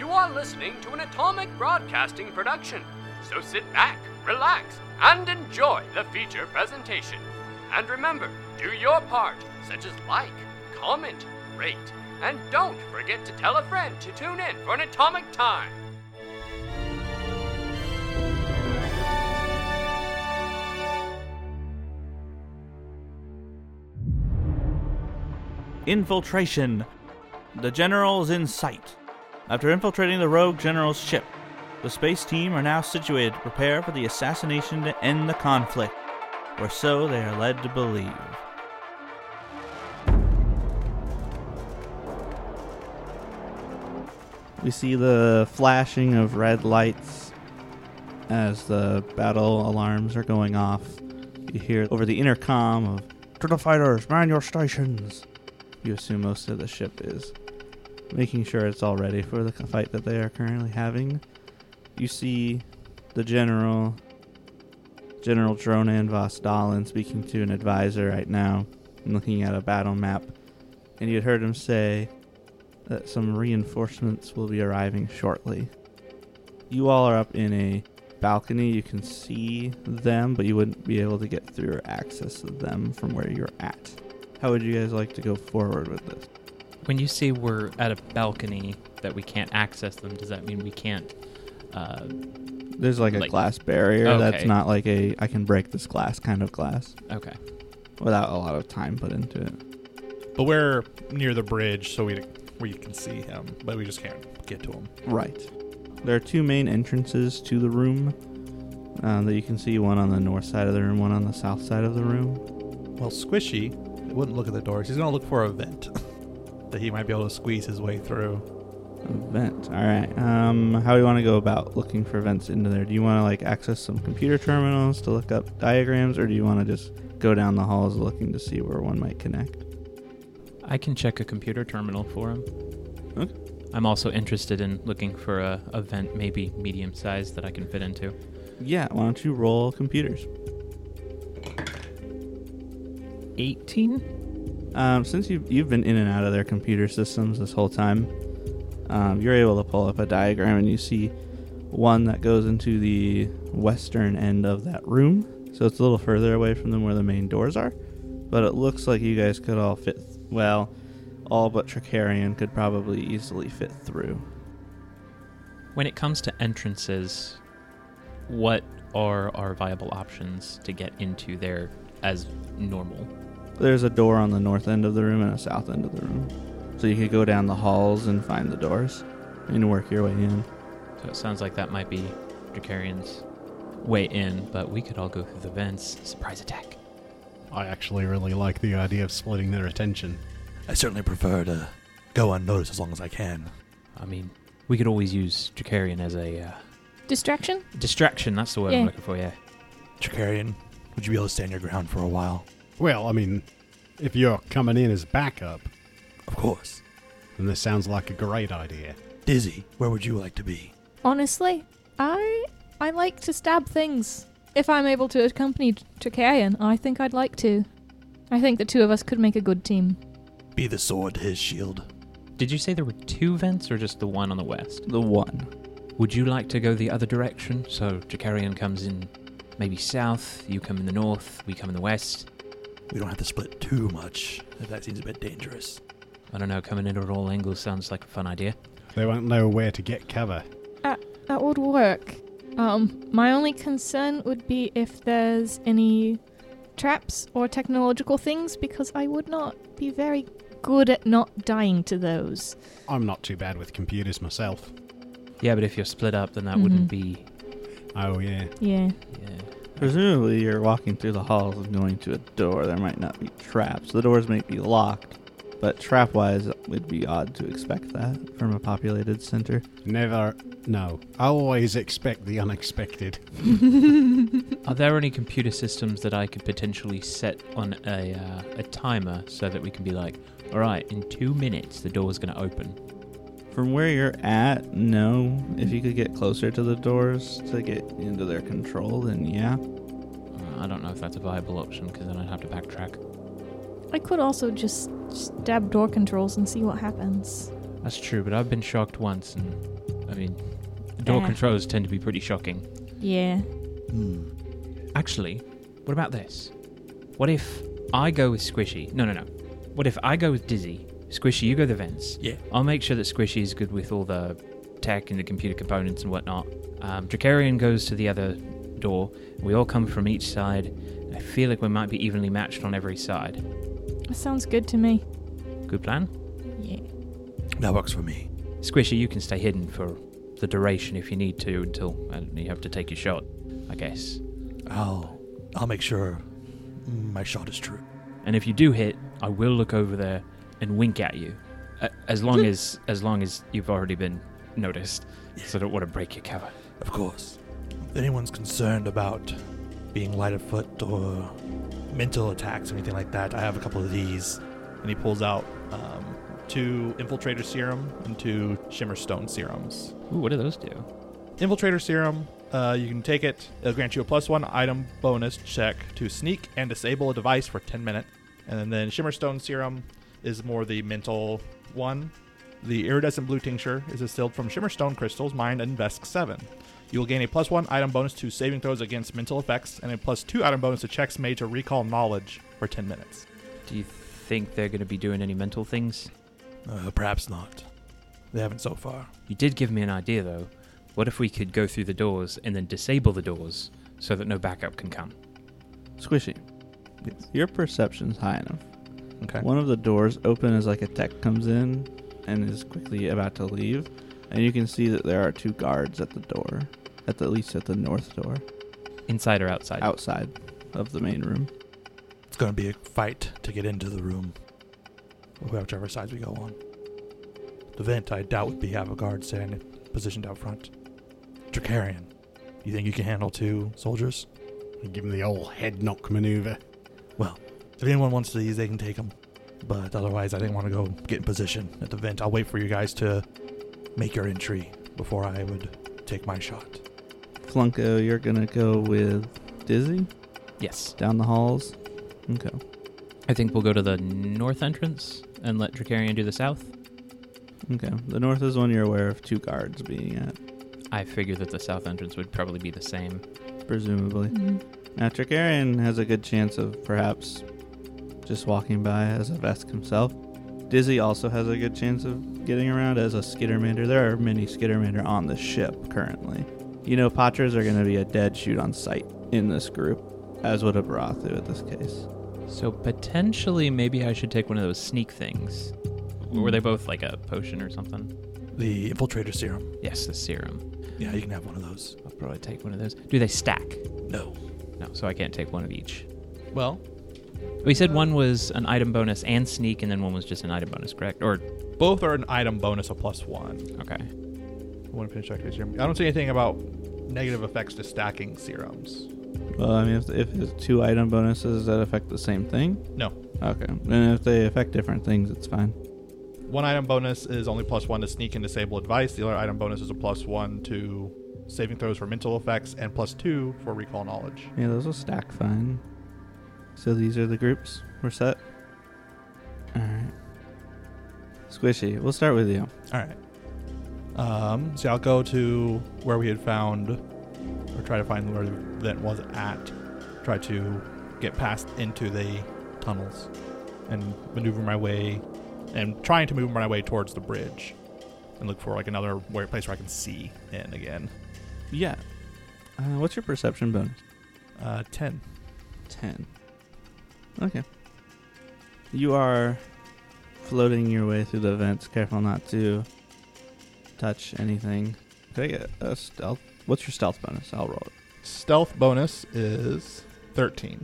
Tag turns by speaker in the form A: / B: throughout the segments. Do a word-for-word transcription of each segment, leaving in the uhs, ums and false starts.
A: are listening to an Atomic Broadcasting production, so sit back, relax, and enjoy the feature presentation. And remember, do your part, such as like, comment, rate, and don't forget to tell a friend to tune in for an Atomic Time.
B: Infiltration. The General is in sight. After infiltrating the rogue General's ship, the space team are now situated to prepare for the assassination to end the conflict, or so they are led to believe.
C: We see the flashing of red lights as the battle alarms are going off. You hear over the intercom of, "To the fighters, man your stations." You assume most of the ship is making sure it's all ready for the fight that they are currently having. You see the General, General Dronan Vosdalen, speaking to an advisor right now and looking at a battle map. And you had heard him say that some reinforcements will be arriving shortly. You all are up in a balcony. You can see them, but you wouldn't be able to get through or access them from where you're at. How would you guys like to go forward with this?
D: When you say we're at a balcony that we can't access them, does that mean we can't? Uh,
C: There's like a
D: like,
C: glass barrier
D: okay.
C: that's not like a I can break this glass kind of glass.
D: Okay.
C: Without a lot of time put into it.
E: But we're near the bridge, so we we can see him, but we just can't get to him.
C: Right. There are two main entrances to the room uh, that you can see, one on the north side of the room, one on the south side of the room.
E: Well, Squishy wouldn't look at the doors. He's going to look for a vent that he might be able to squeeze his way through.
C: A vent. All right. Um, how do you want to go about looking for vents into there? Do you want to like access some computer terminals to look up diagrams, or do you want to just go down the halls looking to see where one might connect?
D: I can check a computer terminal for him.
C: Okay.
D: I'm also interested in looking for a, a vent, maybe medium sized, that I can fit into.
C: Yeah. Why don't you roll computers?
D: eighteen?
C: Um, since you've, you've been in and out of their computer systems this whole time, um, you're able to pull up a diagram and you see one that goes into the western end of that room. So it's a little further away from them where the main doors are. But it looks like you guys could all fit, th- well, all but Tricarian could probably easily fit through.
D: When it comes to entrances, what are our viable options to get into there as normal?
C: There's a door on the north end of the room and a south end of the room. So you could go down the halls and find the doors and work your way in.
D: So it sounds like that might be Tricarian's way in, but we could all go through the vents. Surprise attack.
F: I actually really like the idea of splitting their attention.
E: I certainly prefer to go unnoticed as long as I can.
D: I mean, we could always use Tricarian as a uh,
G: Distraction?
D: distraction. That's the word
G: Yeah.
D: I'm looking for, yeah.
E: Tricarian, would you be able to stand your ground for a while?
F: Well, I mean, if you're coming in as backup,
E: Of course.
F: then this sounds like a great idea.
E: Dizzy, where would you like to be?
G: Honestly, I I like to stab things. If I'm able to accompany Tricarian, I think I'd like to. I think the two of us could make a good team.
E: Be the sword to his shield.
D: Did you say there were two vents or just the one on the west?
C: The one.
D: Would you like to go the other direction? So Tricarian comes in maybe south, you come in the north, we come in the west.
E: We don't have to split too much, if that seems a bit dangerous.
D: I don't know, coming in at all angles sounds like a fun idea.
F: They won't know where to get cover.
G: That would work. Um, my only concern would be if there's any traps or technological things, because I would not be very good at not dying to those.
F: I'm not too bad with computers myself.
D: Yeah, but if you're split up, then that
G: Mhm.
D: wouldn't be...
F: Oh, yeah.
G: Yeah.
D: Yeah.
C: Presumably you're walking through the halls and going to a door. There might not be traps. The doors might be locked, but trap-wise it would be odd to expect that from a populated center.
F: Never, no. I always expect the unexpected.
D: Are there any computer systems that I could potentially set on a uh, a timer so that we can be like, all right, in two minutes the door's going to open?
C: From where you're at, no. If you could get closer to the doors to get into their control, then yeah.
D: Uh, I don't know if that's a viable option because then I'd have to backtrack.
G: I could also just stab door controls and see what happens.
D: That's true, but I've been shocked once and I mean, door
G: Eh.
D: controls tend to be pretty shocking.
G: Yeah.
E: Hmm.
D: Actually, what about this? What if I go with Squishy? No, no, no. What if I go with Dizzy? Squishy, you go the vents.
E: Yeah.
D: I'll make sure that Squishy is good with all the tech and the computer components and whatnot. Um, Dracarian goes to the other door. We all come from each side. I feel like we might be evenly matched on every side.
G: That sounds good to me.
D: Good plan?
G: Yeah.
E: That works for me.
D: Squishy, you can stay hidden for the duration if you need to until uh, you have to take your shot, I guess.
E: I'll I'll make sure my shot is true.
D: And if you do hit, I will look over there and wink at you, uh, as long as as long as you've already been noticed. So I don't want to break your cover.
E: Of course. If anyone's concerned about being light of foot or mental attacks or anything like that, I have a couple of these. And he pulls out um, two Infiltrator Serum and two Shimmer Stone Serums.
D: Ooh, what do those do?
E: Infiltrator Serum, uh, you can take it. It'll grant you a plus one item bonus check to sneak and disable a device for ten minutes. And then Shimmer Stone Serum is more the mental one. The iridescent blue tincture is distilled from Shimmer Stone crystals mined in Vesk seven. You will gain a plus one item bonus to saving throws against mental effects and a plus two item bonus to checks made to recall knowledge for ten minutes.
D: Do you think they're going to be doing any mental things?
E: Uh, perhaps not. They haven't so far.
D: You did give me an idea, though. What if we could go through the doors and then disable the doors so that no backup can come?
C: Squishy,
E: Yes.
C: your perception's high enough.
E: Okay.
C: One of the doors open as like a tech comes in and is quickly about to leave, and you can see that there are two guards at the door, at the, at least at the north door,
D: Inside or outside?
C: outside of the main room.
E: It's going to be a fight to get into the room, whichever sides we go on. The vent, I doubt, would be have a guard standing positioned out front. Dracarian, you think you can handle two soldiers?
F: Give him the old head knock maneuver.
E: Well, if anyone wants these, they can take them. But otherwise, I didn't want to go get in position at the vent. I'll wait for you guys to make your entry before I would take my shot.
C: Flunko, you're gonna go with Dizzy
D: Yes.
C: down the halls. Okay.
D: I think we'll go to the north entrance and let Dracarian do the south.
C: Okay. The north is one you're aware of two guards being at,
D: I figure that the south entrance would probably be the same.
C: presumably.
G: Mhm.
C: Now, Tricarian has a good chance of perhaps just walking by as a Vesk himself. Dizzy also has a good chance of getting around as a Skittermander. There are many Skittermander on the ship currently. You know, Patras are going to be a dead shoot on sight in this group, as would a Barathu at this case.
D: So potentially, maybe I should take one of those sneak things. Were they both like a potion or something?
E: The Infiltrator Serum.
D: Yes, the serum.
E: Yeah, you can have one of those.
D: I'll probably take one of those. Do they stack?
E: No.
D: No, so I can't take one of each.
E: Well,
D: We said one was an item bonus and sneak, and then one was just an item bonus, correct? Or,
E: both are an item bonus of plus one.
D: okay.
E: One finish check is serum. I don't see anything about negative effects to stacking serums.
C: Well, I mean, if, if it's two item bonuses that affect the same thing?
E: No.
C: Okay. And if they affect different things, it's fine.
E: One item bonus is only plus one to sneak and disable advice. The other item bonus is a plus one to saving throws for mental effects and plus two for recall knowledge.
C: Yeah, those will stack fine. So these are the groups. We're set. Alright. Squishy, we'll start with you.
E: All right. Um, so I'll go to where we had found, or try to find where the vent was at. Try to get past into the tunnels and maneuver my way, and trying to move my way towards the bridge and look for like another where, place where I can see in again.
C: Yeah. Uh, what's your perception bonus?
E: Uh, ten.
C: ten. Okay. You are floating your way through the vents, careful not to touch anything. Could I get a stealth? What's your stealth bonus? I'll roll it.
E: Stealth bonus is thirteen.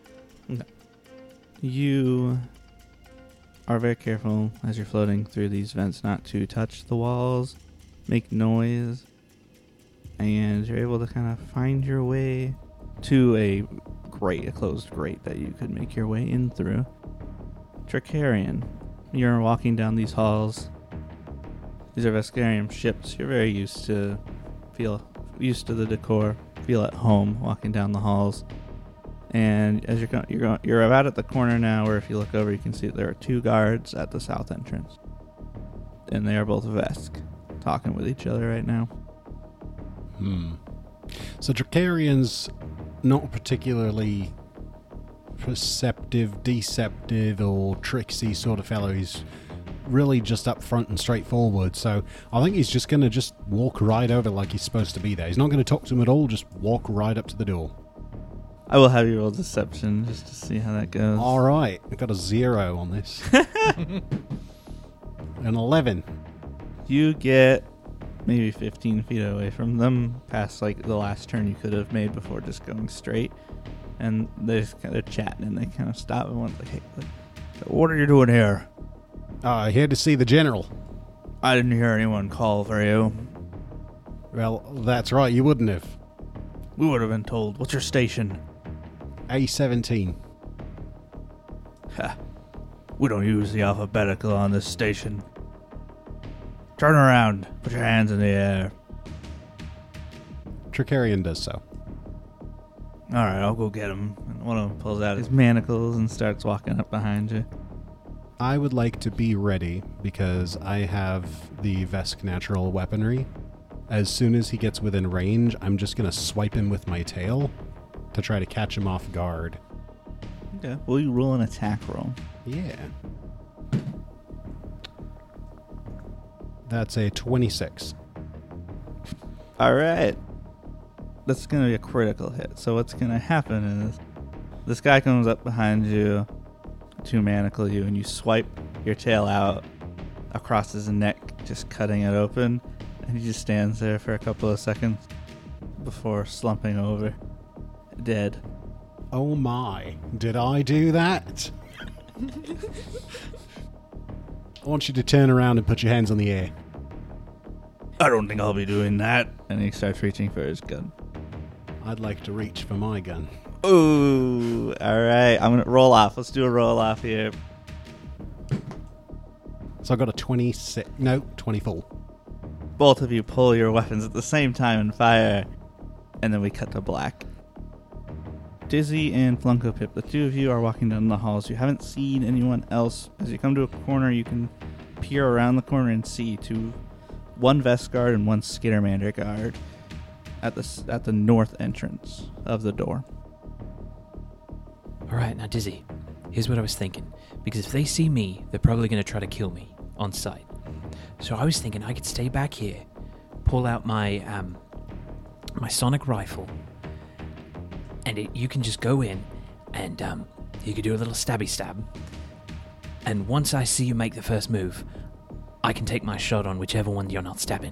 C: You are very careful as you're floating through these vents not to touch the walls, make noise, and you're able to kind of find your way to a grate, a closed grate that you could make your way in through. Tricarian, you're walking down these halls. These are Veskarium ships. You're very used to feel used to the decor, feel at home walking down the halls. And as you're going, you're going, you're about at the corner now, where if you look over, you can see that there are two guards at the south entrance, and they are both Vesk. talking with each other right now.
F: Hmm. So Drakarian's not particularly perceptive, deceptive, or tricksy sort of fellow. He's really just up front and straightforward. So I think he's just going to just walk right over like he's supposed to be there. He's not going to talk to him at all. Just walk right up to the door.
C: I will have you roll deception just to see how that goes.
F: All right. I got a zero on this. An eleven.
C: You get maybe fifteen feet away from them, past like the last turn you could have made before just going straight. And they're, just, they're chatting and they kind of stop and one's like, hey, what are you doing here?
F: Uh, here to see the general.
C: I didn't hear anyone call for you.
F: Well, that's right. You wouldn't have.
C: We would have been told. What's your station?
F: A seventeen.
C: Ha. We don't use the alphabetical on this station. Turn around. Put your hands in the air.
F: Drakarian does so.
C: All right, I'll go get him. And one of them pulls out his manacles and starts walking up behind you.
F: I would like to be ready because I have the Vesk natural weaponry. As soon as he gets within range, I'm just going to swipe him with my tail to try to catch him off guard.
C: Okay. Will you roll an attack roll?
F: Yeah. That's a twenty-six.
C: All right. That's going to be a critical hit. So what's going to happen is this guy comes up behind you to manacle you, and you swipe your tail out across his neck, just cutting it open, and he just stands there for a couple of seconds before slumping over, dead.
F: Oh my, did I do that? I want you to turn around and put your hands on the air.
C: I don't think I'll be doing that. And he starts reaching for his gun.
F: I'd like to reach for my gun.
C: Ooh, all right. I'm going to roll off. Let's do a roll off here.
F: So I got a twenty-six, no, twenty-four.
C: Both of you pull your weapons at the same time and fire. And then we cut to black. Dizzy and Flunko Pip, the two of you are walking down the halls. You haven't seen anyone else. As you come to a corner, you can peer around the corner and see two, one Vesk guard and one Skittermander guard at the at the north entrance of the door.
D: All right, now Dizzy, here's what I was thinking. Because if they see me, they're probably going to try to kill me on sight. So I was thinking I could stay back here, pull out my um, my sonic rifle, and it, you can just go in, and um, you could do a little stabby stab. And once I see you make the first move, I can take my shot on whichever one you're not stabbing.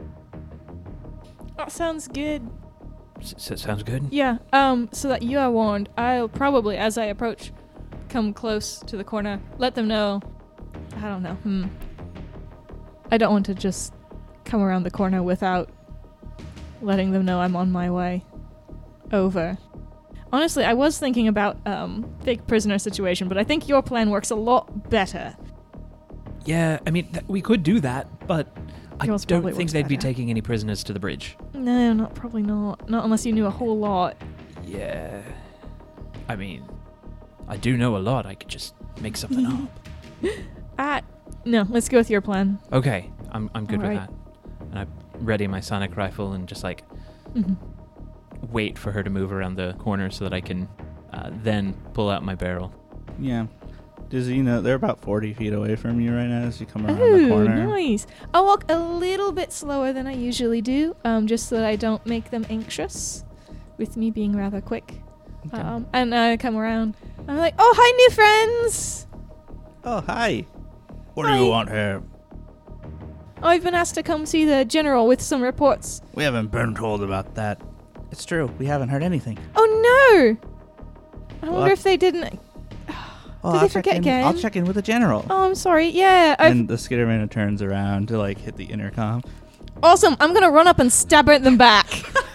G: That sounds good.
D: S- so sounds good?
G: Yeah, um, so that you are warned, I'll probably, as I approach, come close to the corner, let them know. I don't know, hmm. I don't want to just come around the corner without letting them know I'm on my way over. Honestly, I was thinking about um fake prisoner situation, but I think your plan works a lot better.
D: Yeah, I mean, th- we could do that, but I
G: Yours
D: don't
G: probably
D: think
G: works
D: they'd be
G: better.
D: taking any prisoners to the bridge.
G: No, not probably not. Not unless you knew a whole lot.
D: Yeah. I mean, I do know a lot. I could just make something up.
G: Ah, no, let's go with your plan.
D: Okay, I'm I'm good
G: Alright.
D: with that. And I ready my sonic rifle and just like
G: Mm-hmm.
D: wait for her to move around the corner so that I can uh, then pull out my barrel.
C: Yeah. Dizzy, you know, they're about forty feet away from you right now as you come around the
G: Ooh,
C: corner.
G: nice. I'll walk a little bit slower than I usually do, um, just so that I don't make them anxious, with me being rather quick.
C: Okay.
G: Um, and I come around. I'm like, oh, hi, new friends.
C: Oh, hi. What
G: Hi.
C: do you want here?
G: Oh, I've been asked to come see the general with some reports.
C: We haven't been told about that. It's true. We haven't heard anything.
G: Oh no! I
C: What?
G: wonder if they didn't.
C: Oh,
G: Did
C: I'll
G: they
C: check
G: forget
C: in,
G: again?
C: I'll check in with the general.
G: Oh, I'm sorry. Yeah, I've,
C: And the Skitterman turns around to like hit the intercom.
G: awesome. I'm gonna run up and stab at them back.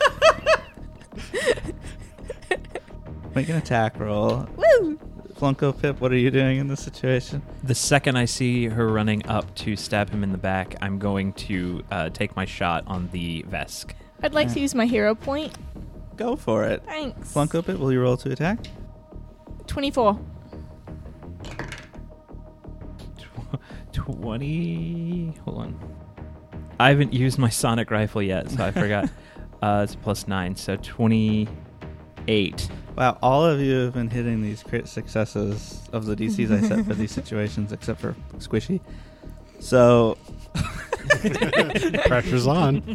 C: Make an attack roll.
G: Woo!
C: Flunko Pip, what are you doing in this situation?
D: The second I see her running up to stab him in the back, I'm going to uh, take my shot on the Vesk.
G: I'd like to use my hero point.
C: Go for it.
G: Thanks.
C: Flunko Pip, will you roll to attack?
G: twenty-four.
D: twenty... Hold on. I haven't used my sonic rifle yet, so I forgot. uh, it's plus nine, so twenty-eight.
C: Wow, all of you have been hitting these crit successes of the D Cs I set for these situations, except for Squishy. So,
F: Pressure's on.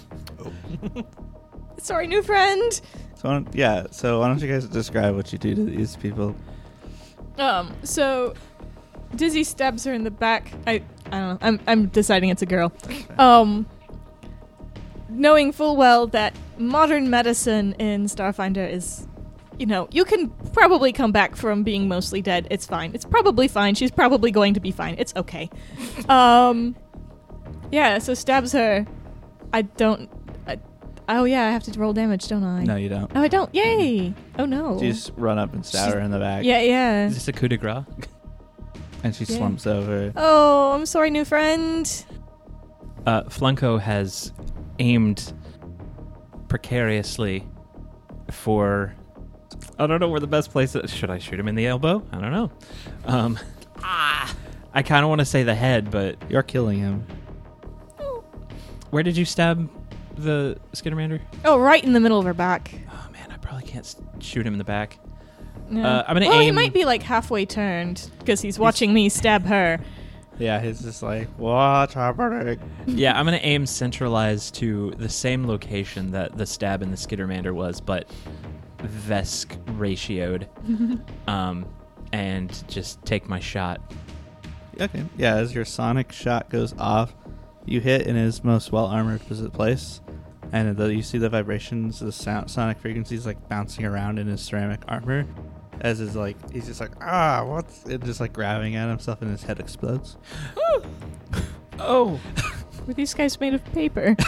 G: Sorry, new friend.
C: so why don't- yeah. So why don't you guys describe what you do to these people?
G: Um, so Dizzy stabs her in the back. I I don't know. I'm I'm deciding it's a girl. Um, knowing full well that modern medicine in Starfinder is, you know, you can probably come back from being mostly dead. It's fine. It's probably fine. She's probably going to be fine. It's okay. Um, yeah. So stabs her. I don't. I, oh yeah, I have to roll damage, don't I?
C: No, you don't.
G: Oh, I don't. Yay! Oh no.
C: You just run up and stab her in the back.
G: Yeah, yeah.
D: Is this a coup de grace?
C: And she
G: Yeah.
C: slumps over.
G: Oh, I'm sorry, new friend.
D: Uh, Flunko has aimed precariously for... I don't know where the best place is. Should I shoot him in the elbow? I don't know. Um, ah, I kind of want to say the head, but
C: You're killing him.
D: where did you stab the Skittermander?
G: Oh, right in the middle of her back.
D: Oh, man, I probably can't s- shoot him in the back.
G: Yeah.
D: Uh, I'm gonna
G: well, he
D: aim-
G: might be like halfway turned because he's watching me stab her.
C: Yeah, he's just like, what's happening?
D: Yeah, I'm going to aim centralized to the same location that the stab in the Skittermander was, but Vesk ratioed. um, and just take my shot.
C: Okay. Yeah, as your sonic shot goes off, you hit in his most well-armored posi- place, and the, you see the vibrations, the sound, sonic frequencies like bouncing around in his ceramic armor. As is like, he's just like, ah, what's it? Just like grabbing at himself, and his head explodes.
D: Oh!
G: Were these guys made of paper?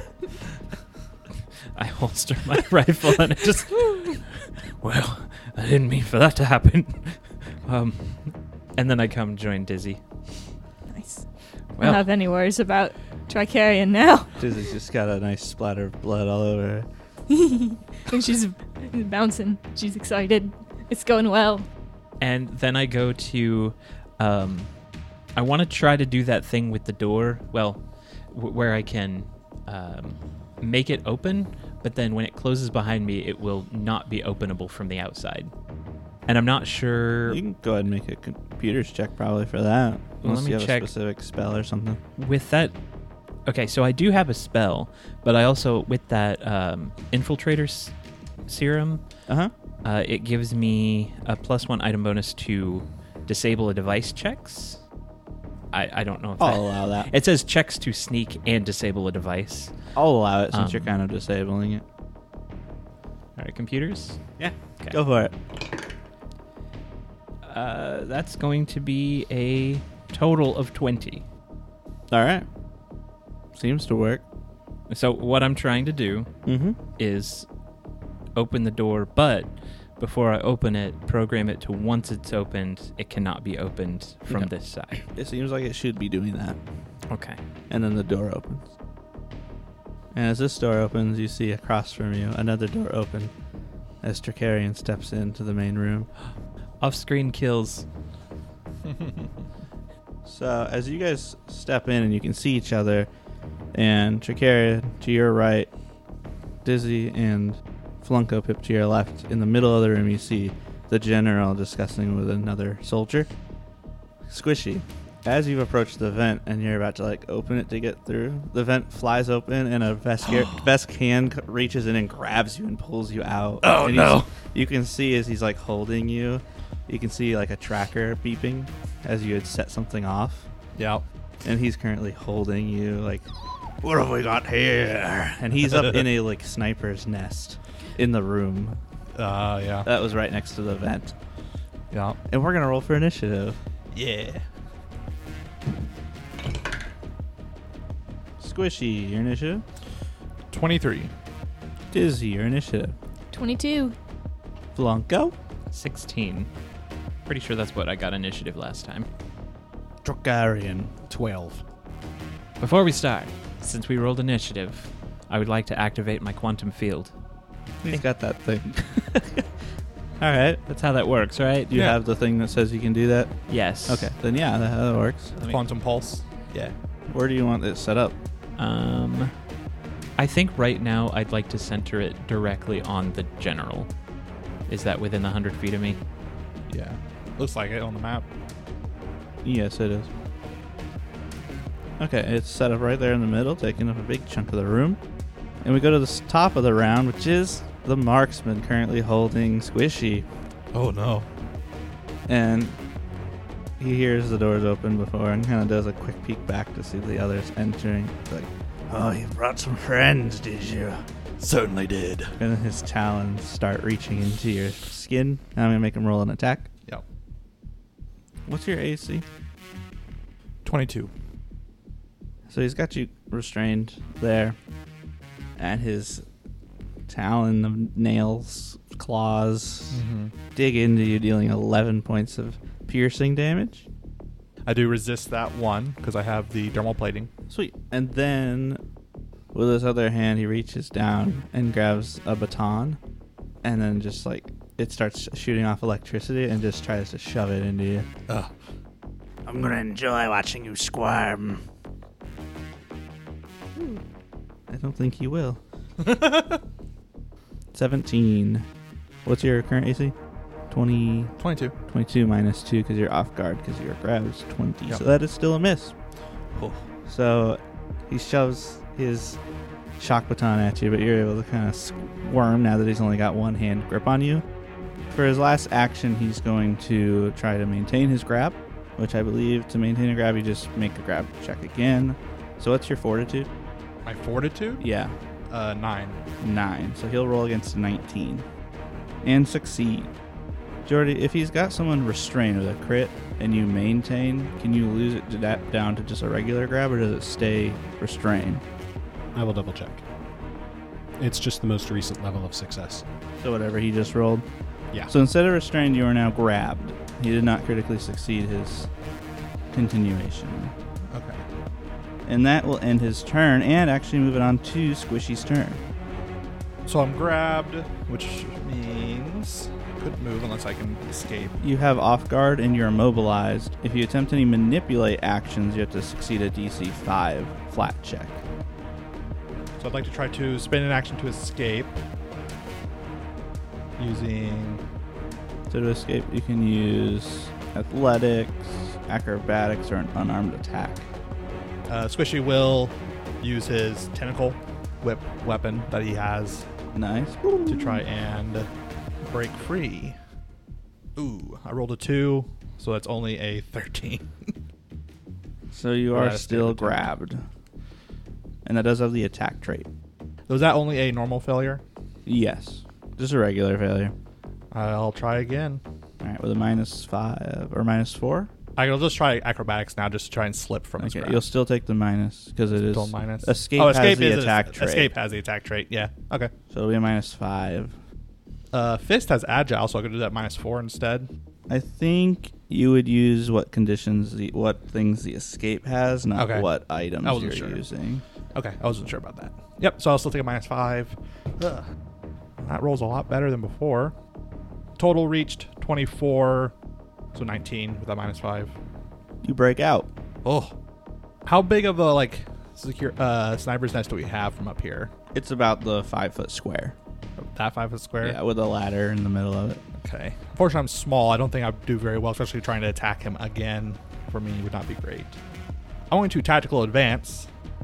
D: I holster my rifle and it just... Well, I didn't mean for that to happen. um, and then I come join Dizzy.
G: Nice. I
D: Well,
G: don't have any worries about Tricarian now.
C: Dizzy's just got a nice splatter of blood all over her.
G: And she's bouncing. She's excited. It's going well.
D: and then I go to... Um, I want to try to do that thing with the door. Well, w- where I can um, make it open, but then when it closes behind me, it will not be openable from the outside. And I'm not sure...
C: You can go ahead and make a computers check probably for that.
D: Well,
C: Unless
D: let me
C: you have
D: check.
C: a specific spell or something.
D: With that... Okay, so I do have a spell, but I also, with that um, Infiltrator's Serum,
C: Uh-huh.
D: uh, it gives me a plus one item bonus to disable a device checks. I, I don't know if
C: I'll
D: that...
C: allow that.
D: It says checks to sneak and disable a device.
C: I'll allow it since
D: Um,
C: you're kind of disabling it.
D: All right, computers?
C: Yeah.
D: Okay.
C: Go for it.
D: Uh, that's going to be a total of twenty.
C: All right. Seems to work.
D: So what I'm trying to do
C: Mm-hmm.
D: is open the door, but before I open it, program it to once it's opened, it cannot be opened from
C: Yeah.
D: this side.
C: It seems like it should be doing that.
D: Okay.
C: And then the door opens. And as this door opens, you see across from you another door open as Tricarian steps into the main room.
D: Off-screen kills.
C: So as you guys step in and you can see each other, and Tricarian to your right, Dizzy and Flunko Pip to your left, in the middle of the room you see the general discussing with another soldier. Squishy, as you've approached the vent and you're about to like open it to get through, the vent flies open and a Vesk, Vesk hand c- reaches in and grabs you and pulls you out.
D: Oh,
C: And you
D: no.
C: s- You can see as he's like holding you, you can see like a tracker beeping as you had set something off.
E: Yeah.
C: And he's currently holding you like, what have we got here? And he's up in a like sniper's nest in the room
E: Uh, yeah.
C: that was right next to the vent.
E: Yeah.
C: And we're gonna roll for initiative.
E: Yeah.
C: Squishy, your initiative.
E: twenty-three.
C: Dizzy, your initiative.
G: twenty-two.
C: Flunko.
D: sixteen. Pretty sure that's what I got initiative last time.
C: Tricarian.
F: twelve.
D: Before we start, since we rolled initiative, I would like to activate my quantum field.
C: He's got that thing. All right.
D: That's how that works, right?
C: Do you
E: Yeah.
C: have the thing that says you can do that?
D: Yes.
C: Okay. Then yeah, that, that works.
D: Let me-
E: Quantum pulse. Yeah.
C: Where do you want it set up?
D: Um, I think right now I'd like to center it directly on the general. Is that within the one hundred feet of me?
E: Yeah. Looks like it on the map.
C: Yes, it is. Okay, it's set up right there in the middle, taking up a big chunk of the room. And we go to the s- top of the round, which is the marksman currently holding Squishy.
E: Oh, no.
C: And he hears the doors open before and kind of does a quick peek back to see the others entering. It's like, oh, you brought some friends, did you?
E: Certainly did.
C: And his talons start reaching into your skin. And I'm going to make him roll an attack.
E: Yep.
C: What's your A C?
E: twenty-two.
C: So he's got you restrained there. And his talon of nails, claws,
E: Mm-hmm.
C: dig into you, dealing eleven points of piercing damage.
E: I do resist that one because I have the dermal plating.
C: Sweet. And then with his other hand, he reaches down and grabs a baton. And then just like it starts shooting off electricity and just tries to shove it into you.
E: Ugh.
C: I'm going to enjoy watching you squirm. I don't think he will. seventeen. What's your current A C? twenty,
E: twenty-two.
C: twenty-two minus two because you're off guard because your grab is twenty.
E: Yep.
C: So that is still a miss.
E: Oh.
C: So he shoves his shock baton at you, but you're able to kind of squirm now that he's only got one hand grip on you. For his last action, he's going to try to maintain his grab, which I believe to maintain a grab, you just make a grab check again. So what's your fortitude?
E: My fortitude?
C: Yeah,
E: Uh, nine.
C: nine. So he'll roll against a nineteen and succeed. Jordy, if he's got someone restrained with a crit and you maintain, can you lose it to that down to just a regular grab, or does it stay restrained?
F: I will double check. It's just the most recent level of success.
C: So whatever he just rolled.
F: Yeah.
C: So instead of restrained, you are now grabbed. He did not critically succeed his continuation.
E: Okay.
C: And that will end his turn and actually move it on to Squishy's turn.
E: So I'm grabbed, which means I couldn't move unless I can escape.
C: You have off guard and you're immobilized. If you attempt any manipulate actions, you have to succeed a D C five flat check.
E: So I'd like to try to spin an action to escape using...
C: So to escape, you can use athletics, acrobatics, or an unarmed attack.
E: Uh, Squishy will use his tentacle whip weapon that he has
C: Nice.
E: to try and break free. Ooh, I rolled a two, so that's only a thirteen.
C: So you
E: Well,
C: are
E: that's
C: still
E: the attack.
C: grabbed. And that does have the attack trait.
E: Was that only a normal failure?
C: Yes. Just a regular failure.
E: I'll try again.
C: Alright, with a minus five or minus four?
E: I'll just try acrobatics now, just to try and slip from his
C: Okay,
E: grasp.
C: you'll still take the minus because it is
E: Still minus.
C: escape,
E: oh,
C: has
E: escape
C: the
E: is
C: attack
E: a,
C: trait.
E: Escape has the attack trait. Yeah. Okay.
C: So it'll be a minus five.
E: Uh, Fist has agile, so I could do that minus four instead.
C: I think you would use what conditions the what things the escape has, not
E: Okay.
C: what items
E: I
C: you're
E: wasn't sure.
C: using.
E: Okay, I wasn't sure about that. Yep. So I'll still take a minus five. Ugh. That rolls a lot better than before. Total reached twenty-four, so nineteen with that minus five.
C: You break out.
E: Oh, how big of a like secure uh, sniper's nest do we have from up here?
C: It's about the five foot square.
E: That five foot square.
C: Yeah, with a ladder in the middle of it.
E: Okay. Unfortunately, I'm small. I don't think I'd do very well, especially trying to attack him again. For me, would not be great. I'm going to tactical advance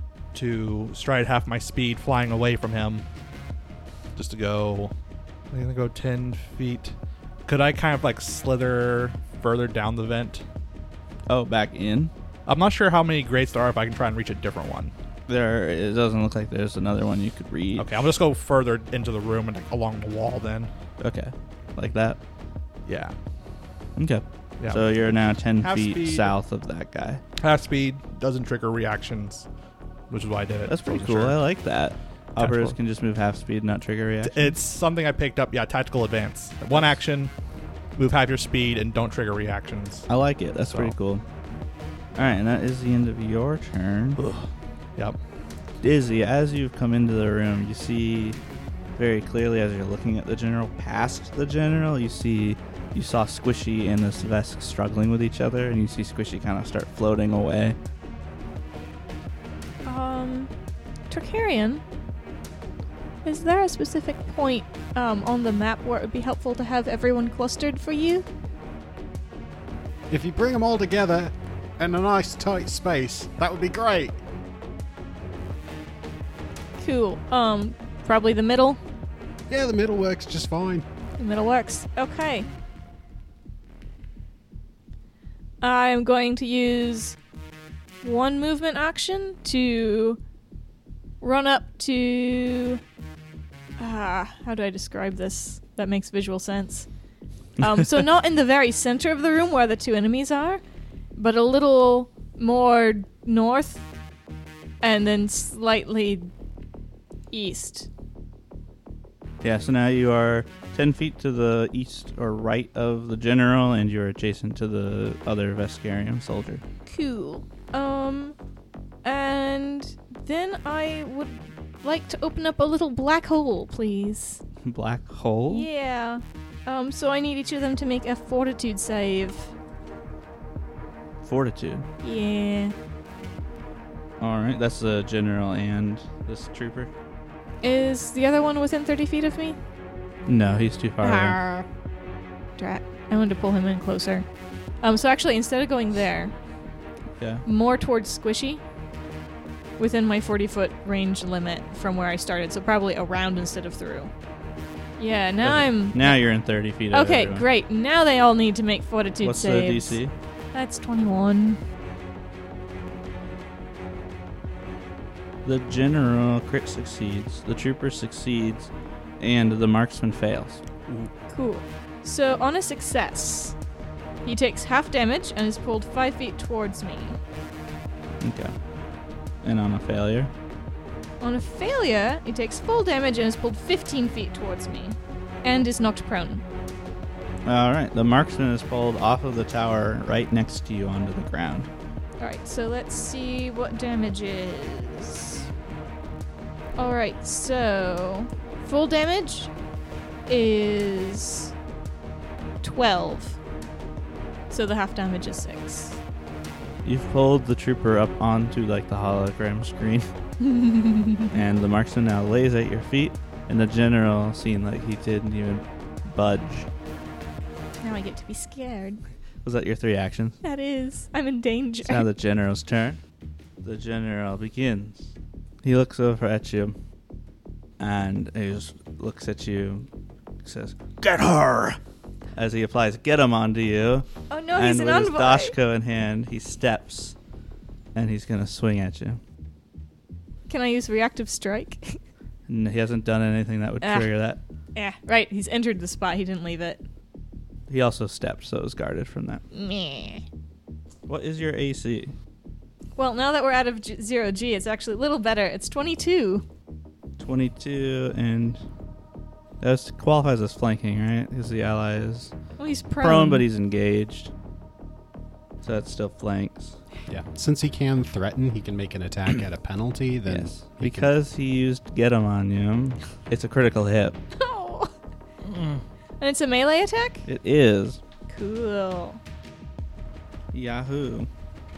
E: to stride half my speed, flying away from him. Just to go. I'm gonna go ten feet. Could I kind of like slither further down the vent?
C: Oh, back in.
E: I'm not sure how many grates there are if I can try and reach a different one.
C: There, it doesn't look like there's another one you could read.
E: Okay, I'll just go further into the room and along the wall then.
C: Okay, like that.
E: Yeah.
C: Okay.
E: Yeah.
C: So you're now ten
E: Half
C: feet
E: speed.
C: south of that guy.
E: Half speed doesn't trigger reactions, which is why I did it.
C: That's pretty
E: Wasn't
C: cool.
E: sure.
C: I like that. Operators
E: Tactical.
C: can just move half speed, not trigger reaction.
E: It's something I picked up. Yeah, tactical advance. One action, move half your speed, and don't trigger reactions.
C: I like it. That's
E: So.
C: pretty cool. All right, and that is the end of your turn.
E: Yep.
C: Dizzy, as you've come into the room, you see very clearly as you're looking at the general, past the general, you see you saw Squishy and this Vesk struggling with each other, and you see Squishy kind of start floating away.
G: Um, Um, Tricarian, is there a specific point um, on the map where it would be helpful to have everyone clustered for you?
F: If you bring them all together in a nice tight space, that would be great.
G: Cool. Um, probably the middle.
F: Yeah, the middle works just fine.
G: The middle works. Okay. I'm going to use one movement action to run up to... Ah, how do I describe this? That makes visual sense. Um, so not in the very center of the room where the two enemies are, but a little more north and then slightly east.
C: Yeah, so now you are ten feet to the east or right of the general, and you're adjacent to the other Vescarium soldier.
G: Cool. Um, and then I would like to open up a little black hole, please.
C: Black hole?
G: Yeah. Um, so I need each of them to make a fortitude save.
C: Fortitude.
G: Yeah.
C: Alright, that's the general and this trooper.
G: Is the other one within thirty feet of me?
C: No, he's too far away.
G: Arr. Drat. I wanted to pull him in closer. Um, so actually, instead of going there,
C: Yeah.
G: more towards Squishy, within my forty-foot range limit from where I started, so probably around instead of through. Yeah, now
C: Okay.
G: I'm...
C: Now you're in thirty feet of
G: Okay,
C: everyone.
G: great. Now they all need to make fortitude
C: What's
G: saves.
C: the D C?
G: That's twenty-one.
C: The general crit succeeds, the trooper succeeds, and the marksman fails.
G: Cool. So on a success, he takes half damage and is pulled five feet towards me.
C: Okay. And on a failure?
G: On a failure, he takes full damage and is pulled fifteen feet towards me, and is knocked prone.
C: Alright, the marksman is pulled off of the tower right next to you onto the ground.
G: Alright, so let's see what damage is. Alright, so full damage is twelve. So the half damage is six.
C: You've pulled the trooper up onto like the hologram screen, and the marksman now lays at your feet, and the general seemed like he didn't even budge.
G: Now I get to be scared.
C: Was that your three actions?
G: That is. I'm in danger.
C: It's now the general's turn. The general begins. He looks over at you, and he just looks at you, says, "Get her!" As he applies "get him" onto you.
G: Oh no,
C: and
G: he's an
C: with his
G: envoy.
C: Dashko in hand, he steps, and he's going to swing at you.
G: Can I use reactive strike?
C: And he hasn't done anything that would
G: Ah.
C: trigger that.
G: Yeah, right. He's entered the spot. He didn't leave it.
C: He also stepped, so it was guarded from that.
G: Meh.
C: What is your A C?
G: Well, now that we're out of G- zero G, it's actually a little better. It's twenty-two.
C: twenty-two, and that qualifies as flanking, right? Because the ally is
G: Oh, he's prone.
C: prone, but he's engaged. So that still flanks.
F: Yeah. Since he can threaten, he can make an attack at a penalty. Then
C: Yes.
F: he can-
C: Because he used get him on you, it's a critical hit.
G: Oh. And it's a melee attack?
C: It is.
G: Cool.
C: Yahoo.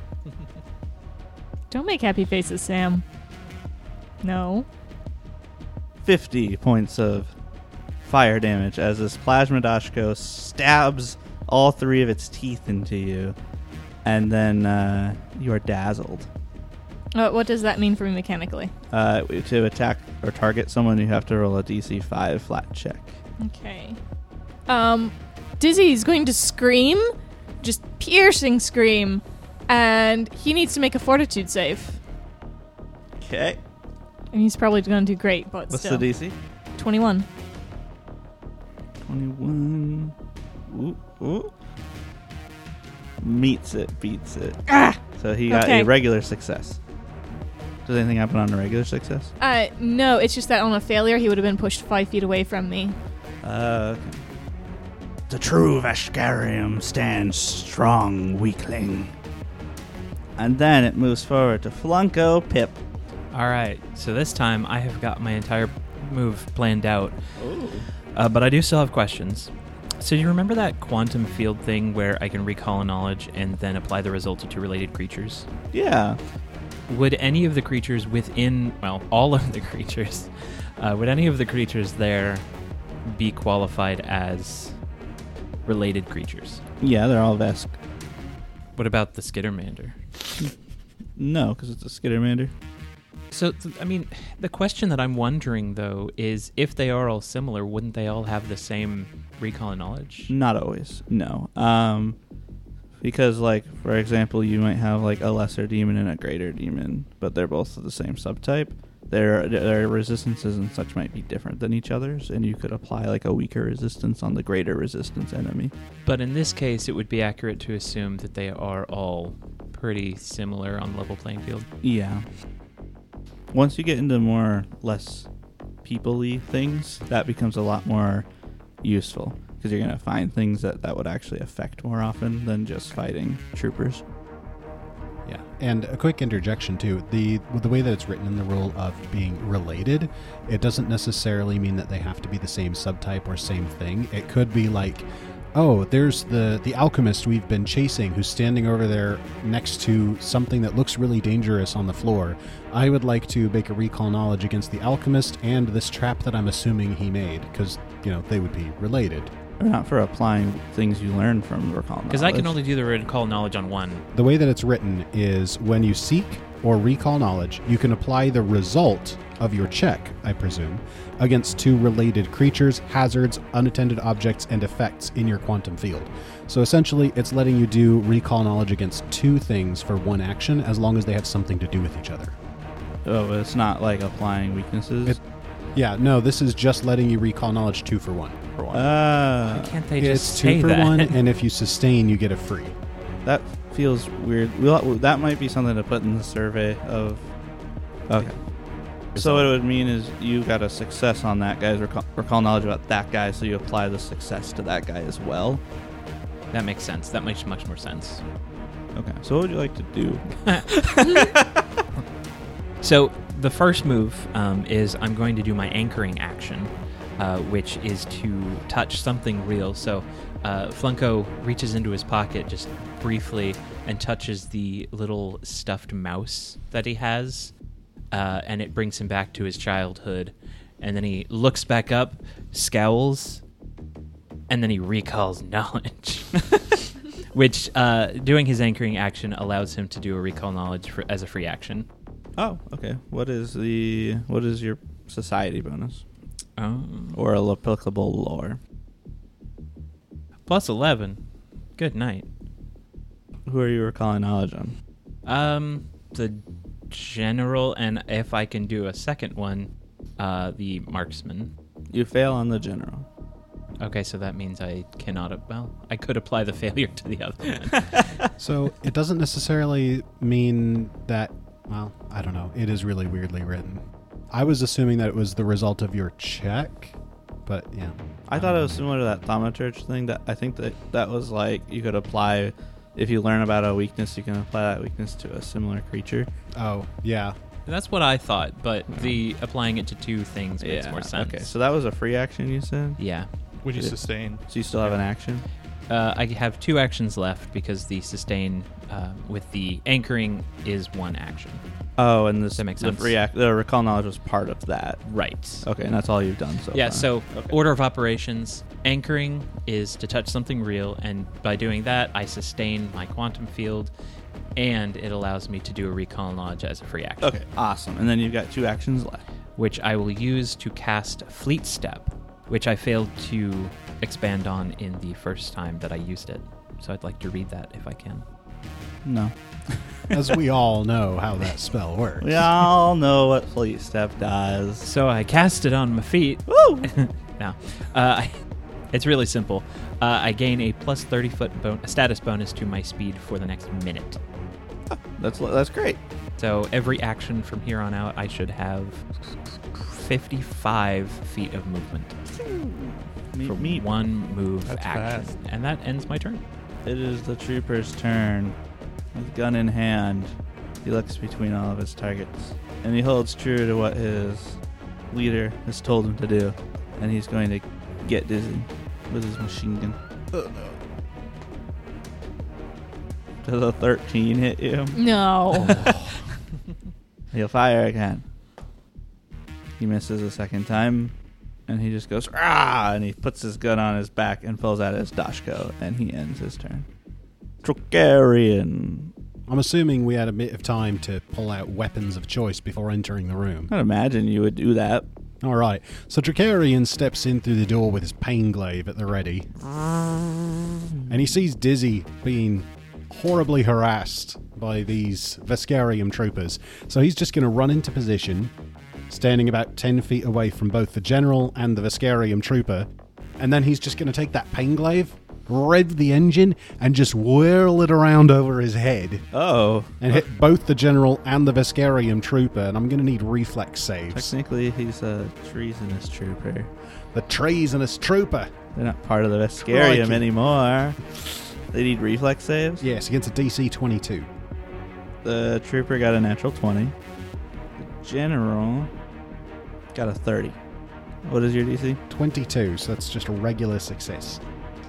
G: Don't make happy faces, Sam. No.
C: fifty points of fire damage as this Plasma Dashko stabs all three of its teeth into you, and then uh, you are dazzled.
G: Uh, what does that mean for me mechanically?
C: Uh, to attack or target someone, you have to roll a D C five flat check.
G: Okay. Um, Dizzy's going to scream, just piercing scream, and he needs to make a fortitude save.
C: Okay.
G: And he's probably going to do great, but
C: What's
G: still.
C: the D C?
G: twenty-one.
C: twenty-one. Ooh, ooh. Meets it, beats it.
G: Ah!
C: So he got
G: Okay.
C: a regular success. Does anything happen on a regular success?
G: Uh, no, it's just that on a failure, he would have been pushed five feet away from me.
C: Uh, okay. The true Vashkarium stands strong, weakling. And then it moves forward to Flunko Pip.
D: All right, so this time I have got my entire move planned out, uh, but I do still have questions. So you remember that quantum field thing where I can recall a knowledge and then apply the result to two related creatures?
C: Yeah.
D: would any of the creatures within, well, all of the creatures, uh, would any of the creatures there be qualified as related creatures?
C: Yeah, they're all Vesk.
D: What about the Skittermander?
C: No, because it's a Skittermander.
D: So, th- I mean, the question that I'm wondering, though, is if they are all similar, wouldn't they all have the same recall and knowledge?
C: Not always. No. Um, because, like, for example, you might have, like, a lesser demon and a greater demon, but they're both the same subtype. Their their resistances and such might be different than each other's, and you could apply, like, a weaker resistance on the greater resistance enemy.
D: But in this case, it would be accurate to assume that they are all pretty similar on the level playing field.
C: Yeah. Once you get into more less people-y things, that becomes a lot more useful, because you're going to find things that, that would actually affect more often than just fighting troopers.
F: Yeah, and a quick interjection too. The the way that it's written in the rule of being related, it doesn't necessarily mean that they have to be the same subtype or same thing. It could be like, oh, there's the, the alchemist we've been chasing who's standing over there next to something that looks really dangerous on the floor. I would like to make a recall knowledge against the alchemist and this trap that I'm assuming he made, because, you know, they would be related.
C: Or not for applying things you learn from recall knowledge.
D: Because I can only do the recall knowledge on one.
F: The way that it's written is when you seek or recall knowledge, you can apply the result of your check, I presume, against two related creatures, hazards, unattended objects, and effects in your quantum field. So essentially, it's letting you do recall knowledge against two things for one action, as long as they have something to do with each other.
C: Oh, it's not like applying weaknesses?
F: It, yeah, no, this is just letting you recall knowledge two for one. For one.
C: Uh,
D: Why can't they
F: it's
D: just
F: two
D: say
F: for
D: that?
F: one, and if you sustain, you get a free.
C: that feels weird. We'll, that might be something to put in the survey of... Okay. So what it would mean is you got a success on that guy's recall, recall knowledge about that guy, so you apply the success to that guy as well.
D: That makes sense. That makes much more sense.
C: Okay. So what would you like to do?
D: So the first move um, is I'm going to do my anchoring action, uh, which is to touch something real. So uh, Flunko reaches into his pocket just briefly and touches the little stuffed mouse that he has, uh, and it brings him back to his childhood. And then he looks back up, scowls, and then he recalls knowledge. Which, uh, doing his anchoring action allows him to do a recall knowledge for, as a free action.
C: Oh, okay. What is the what is your society bonus
D: Oh.
C: or a applicable lore?
D: Plus eleven. Good night.
C: Who are you recalling knowledge on?
D: Um, the general, and if I can do a second one, uh, the marksman.
C: You fail on the general.
D: Okay, so that means I cannot. Well, I could apply the failure to the other one.
F: So it doesn't necessarily mean that, well, I don't know. It is really weirdly written. I was assuming that it was the result of your check, but yeah.
C: I thought it was similar to that thaumaturge thing. That I think that that was like you could apply, if you learn about a weakness, you can apply that weakness to a similar creature.
F: Oh, yeah.
D: That's what I thought, but the applying it to two things makes
C: Yeah,
D: more sense.
C: Okay, so that was a free action you said?
D: Yeah.
E: When you
C: Yeah.
E: sustain.
C: So you still have an action?
D: Uh, I have two actions left because the sustain uh, with the anchoring is one action.
C: Oh, and this
D: That makes
C: the
D: sense.
C: free ac- the recall knowledge was part of that.
D: Right.
C: Okay, and that's all you've done so
D: Yeah,
C: far.
D: so
C: Okay.
D: order of operations, anchoring is to touch something real, and by doing that, I sustain my quantum field, and it allows me to do a recall knowledge as a free action.
C: Okay, awesome. And then you've got two actions left.
D: Which I will use to cast Fleet Step, which I failed to expand on in the first time that I used it. So I'd like to read that if I can.
C: No.
F: As we all know how that spell works.
C: We all know what Fleet Step does.
D: So I cast it on my feet.
C: Woo!
D: No, uh, I, it's really simple. Uh, I gain a plus thirty foot bon- status bonus to my speed for the next minute.
C: That's that's great.
D: So every action from here on out, I should have fifty-five feet of movement for
C: Meet.
D: one move
E: That's
D: action.
E: fast.
D: And that ends my turn.
C: It is the trooper's turn. With gun in hand, he looks between all of his targets, and he holds true to what his leader has told him to do, and he's going to get dizzy with his machine gun. Oh no. Does a thirteen hit you?
G: No.
B: He'll fire again. He misses a second time, and he just goes, ah, and he puts his gun on his back and pulls out his Dashko, and he ends his turn. Trocarian.
F: I'm assuming we had a bit of time to pull out weapons of choice before entering the room.
B: I'd imagine you would do that.
F: All right, so Trocarian steps in through the door with his pain glaive at the ready. And he sees Dizzy being horribly harassed by these Vescarium troopers. So he's just going to run into position, standing about ten feet away from both the general and the Vescarium trooper. And then he's just going to take that pain glaive, rev the engine, and just whirl it around over his head.
B: Oh.
F: And hit both the general and the Vescarium trooper. And I'm going to need reflex saves.
B: Technically, he's a treasonous trooper.
F: The treasonous trooper.
B: They're not part of the Vescarium
F: Crikey.
B: anymore. They need reflex saves?
F: Yes, against a D C twenty-two.
B: The trooper got a natural twenty. The general got a thirty. What is your D C?
F: twenty-two, so that's just a regular success.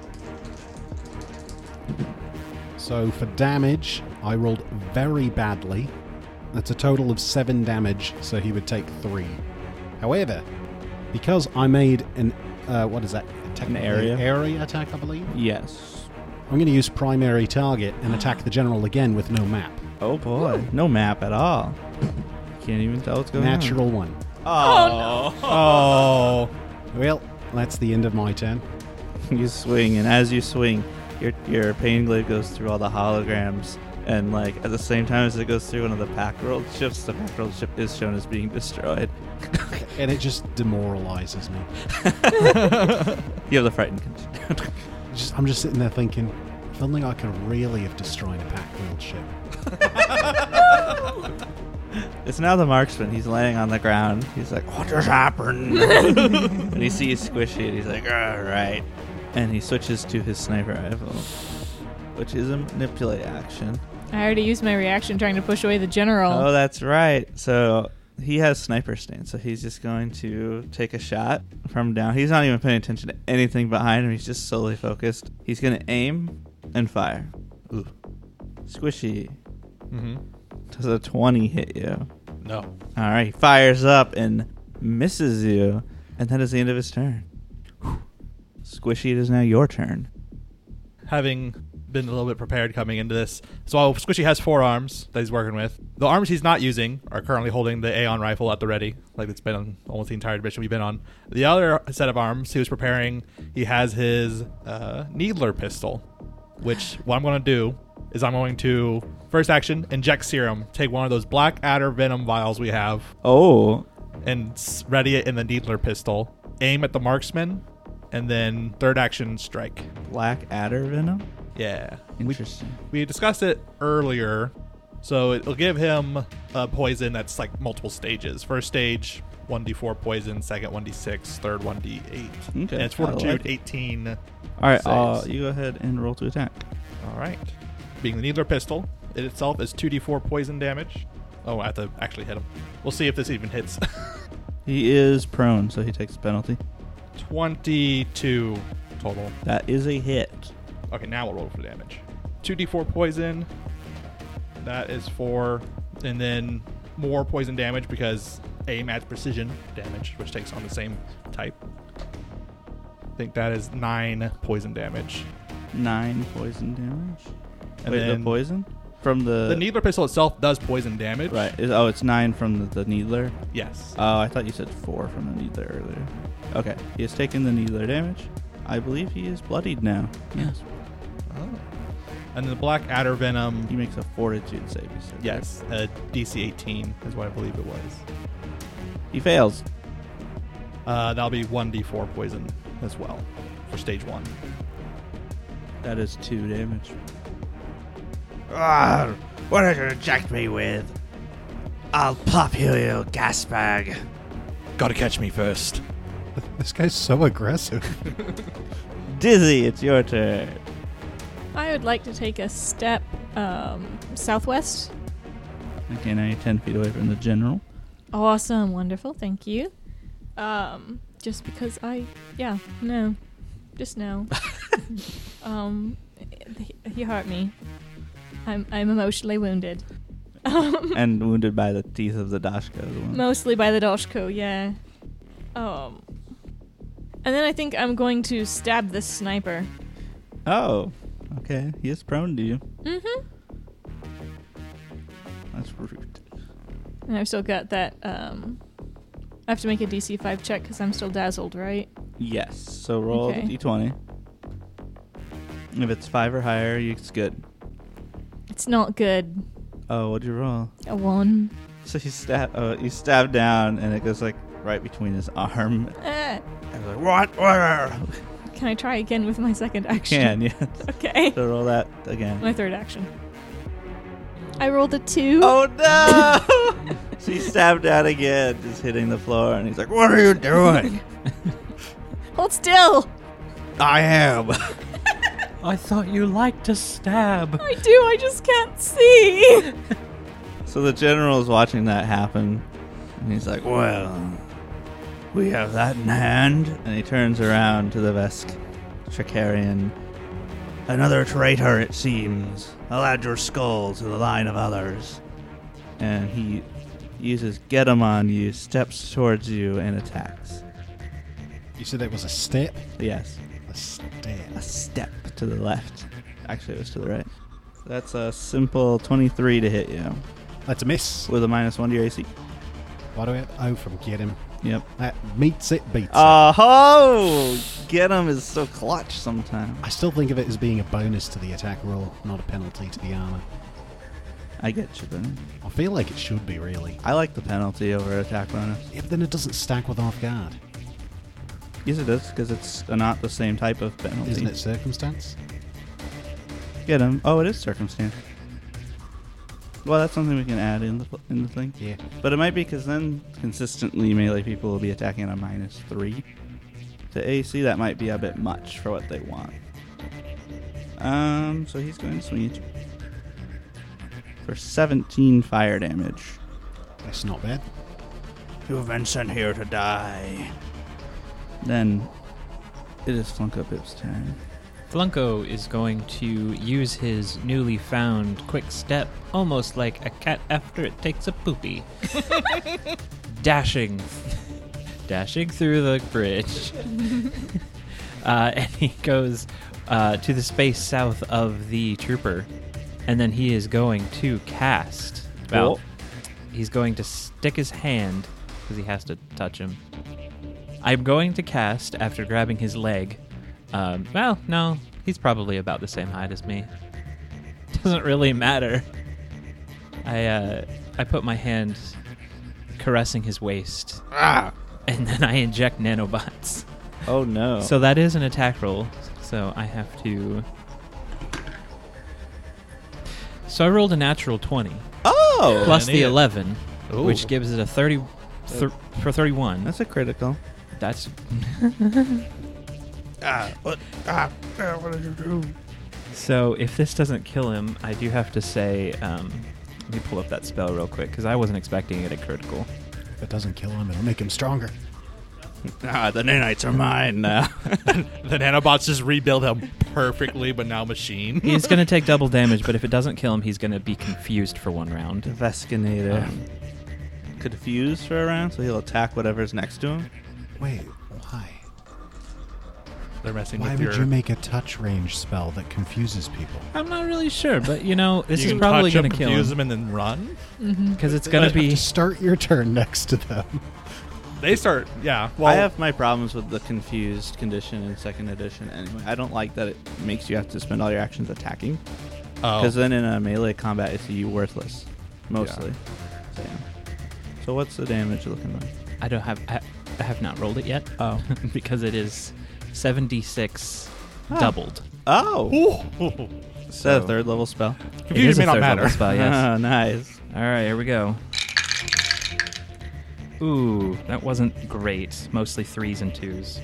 F: So for damage, I rolled very badly. That's a total of seven damage, so he would take three. However, because I made an, uh, what is that?
B: An area?
F: Area attack, I believe?
B: Yes.
F: I'm going to use primary target and attack the general again with no map.
B: Oh boy. No map at all. Can't even tell what's going
F: Natural one.
B: on. Oh.
E: Oh.
F: Well, that's the end of my turn.
B: You swing, and as you swing, your your pain glaive goes through all the holograms, and like at the same time as it goes through one of the pack rolled ships, the pack rolled ship is shown as being destroyed.
F: And it just demoralizes me.
B: You have the frightened condition.
F: Just, I'm just sitting there thinking, if only I could really have destroyed a pack-wheeled ship.
B: It's now the marksman. He's laying on the ground. He's like, what just happened? And he sees Squishy, and he's like, all right. And he switches to his sniper rifle, which is a manipulate action.
G: I already used my reaction trying to push away the general.
B: Oh, that's right. So he has sniper stance, so he's just going to take a shot from down. He's not even paying attention to anything behind him. He's just solely focused. He's going to aim and fire. Ooh. Squishy.
E: Mm-hmm.
B: Does a twenty hit you?
E: No.
B: All right. He fires up and misses you, and that is the end of his turn. Whew. Squishy, it is now your turn.
E: Having been a little bit prepared coming into this, so Squishy has four arms that he's working with. The arms he's not using are currently holding the Aeon rifle at the ready, like it's been on almost the entire mission we've been on. The other set of arms he was preparing, he has his uh, Needler pistol, which what I'm going to do is I'm going to, first action, inject serum, take one of those Black Adder Venom vials we have,
B: Oh.
E: and s- ready it in the Needler pistol, aim at the marksman, and then third action, strike.
B: Black Adder Venom?
E: Yeah.
B: Interesting.
E: We discussed it earlier, so it'll give him a poison that's like multiple stages. First stage, one d four poison. Second, one d six. Third, one d eight.
B: Okay.
E: And it's
B: I
E: fortitude,
B: like it.
E: eighteen.
B: All right, uh,
E: saves.
B: you go ahead and roll to attack.
E: All right. Being the Needler pistol, it itself is two d four poison damage. Oh, I have to actually hit him. We'll see if this even hits.
B: He is prone, so he takes a penalty.
E: twenty-two total.
B: That is a hit.
E: Okay, now we'll roll for damage. two d four poison. That is four. And then more poison damage because aim adds precision damage, which takes on the same type. I think that is nine poison damage.
B: Nine poison damage.
E: And
B: Wait,
E: then
B: the poison? From the...
E: the Needler pistol itself does poison damage.
B: Right. It- oh, it's nine from the, the Needler?
E: Yes.
B: Oh, I thought you said four from the Needler earlier. Okay. He has taken the Needler damage. I believe he is bloodied now. Yes.
E: Oh. And then the Black Adder Venom.
B: He makes a fortitude save, you said.
E: Yes, a D C eighteen is what I believe it was.
B: He fails.
E: Uh, that'll be one d four poison as well for stage one.
B: That is two damage.
H: Ah, what did you inject me with? I'll pop you, you gas bag.
E: Gotta catch me first.
F: This guy's so aggressive.
B: Dizzy, it's your turn.
G: I would like to take a step um, southwest.
B: Okay, now you're ten feet away from the general.
G: Awesome, wonderful, thank you. Um, just because I, yeah, no, just no. um, he, he hurt me. I'm I'm emotionally wounded. Um,
C: And wounded by the teeth of the Dashko. as well.
G: Mostly by the Doshko, yeah. Um, and then I think I'm going to stab this sniper.
C: Oh, okay. He is prone to you.
G: Mm-hmm.
C: That's rude.
G: And I've still got that, um... I have to make a D C five check because I'm still dazzled, right?
C: Yes. So roll
G: Okay.
C: the d twenty. If it's five or higher, it's good.
G: It's not good.
C: Oh, what'd you roll?
G: A one.
C: So you stab, uh, you stab down, and it goes like right between his arm.
G: Ah.
C: And like, what? What?
G: Can I try again with my second action?
C: Can yes.
G: Okay.
C: So roll that again.
G: My third action. I rolled a two.
C: Oh no! So he stabbed down again, just hitting the floor, and he's like, "What are you doing?"
G: Hold still.
C: I am.
D: I thought you liked to stab.
G: I do. I just can't see.
C: So the general's watching that happen, and he's like, "Well, we have that in hand." And he turns around to the Vesk Tricarian. "Another traitor, it seems. I'll add your skull to the line of others." And he uses Get 'em on you, steps towards you, and attacks.
F: You said that was a step?
C: Yes.
F: A step.
C: A step to the left. Actually, it was to the right. That's a simple twenty-three to hit you
F: That's a miss.
C: with a minus one to your A C.
F: What do we have? Oh, from get him.
C: Yep.
F: That meets it, beats
C: Oh, Get 'em is so clutch sometimes.
F: it. I still think of it as being a bonus to the attack roll, not a penalty to the armor.
C: I get you, but
F: I feel like it should be, really.
C: I like the penalty over attack bonus.
F: Yeah, but then it doesn't stack with off guard.
C: Yes, it does, because it's not the same type of penalty.
F: Isn't it circumstance?
C: Get 'em. Oh, it is circumstance. Well, that's something we can add in the in the thing.
F: Yeah.
C: But it might be because then consistently melee people will be attacking at a minus three to A C. That might be a bit much for what they want. Um, so he's going to swing at you for seventeen fire damage.
F: That's not bad.
C: You have been sent here to die. Then it is Flunko Pip's turn.
D: Flunko is going to use his newly found quick step, almost like a cat after it takes a poopy. dashing. dashing through the bridge. uh, and he goes uh, to the space south of the trooper. And then he is going to cast. Well,
C: Cool.
D: he's going to stick his hand, because he has to touch him. I'm going to cast after grabbing his leg. Um, well, no, he's probably about the same height as me. Doesn't really matter. I uh, I put my hand caressing his waist,
C: Ah!
D: and then I inject nanobots.
C: Oh no.
D: So that is an attack roll. So I have to. So I rolled a natural twenty
C: oh!
D: plus
E: I
D: the
E: need it.
D: eleven,
E: Ooh.
D: which gives it a thirty th- for thirty-one.
C: That's a critical.
D: That's
H: Ah, what? Ah, ah, what did you do?
D: So if this doesn't kill him, I do have to say, um, let me pull up that spell real quick, because I wasn't expecting it at critical.
F: If it doesn't kill him, it'll make him stronger.
C: Ah, the nanites are mine now.
E: The nanobots just rebuild him perfectly, but now machine.
D: He's going to take double damage, but if it doesn't kill him, he's going to be confused for one round.
C: Veskinator.
D: Um,
C: Confused for a round, so he'll attack whatever's next to him.
F: Wait, why?
E: They're messing
F: Why
E: with
F: would
E: your...
F: you make a touch range spell that confuses people?
D: I'm not really sure, but you know, this
E: you
D: is
E: can
D: probably
E: touch
D: going
E: them,
D: to kill
E: confuse
D: him.
E: them, and then run?
D: Because it's going to
F: You have
D: be...
F: to start your turn next to them.
E: They start, yeah. Well,
C: I have my problems with the confused condition in second edition anyway. I don't like that it makes you have to spend all your actions attacking.
E: Oh.
C: Because then in a melee combat, it's you worthless. Mostly. So, yeah. So what's the damage looking like?
D: I don't have... I, I have not rolled it yet.
C: Oh.
D: because it is seven d six
C: Oh.
D: doubled.
C: Oh!
E: Ooh.
C: Is that a
D: So-
C: third level spell?
D: It
E: Confusion
D: is a
E: may not
D: third level
E: matter.
D: spell, yes.
C: Oh, nice.
D: All right, here we go. Ooh, that wasn't great. Mostly threes and twos.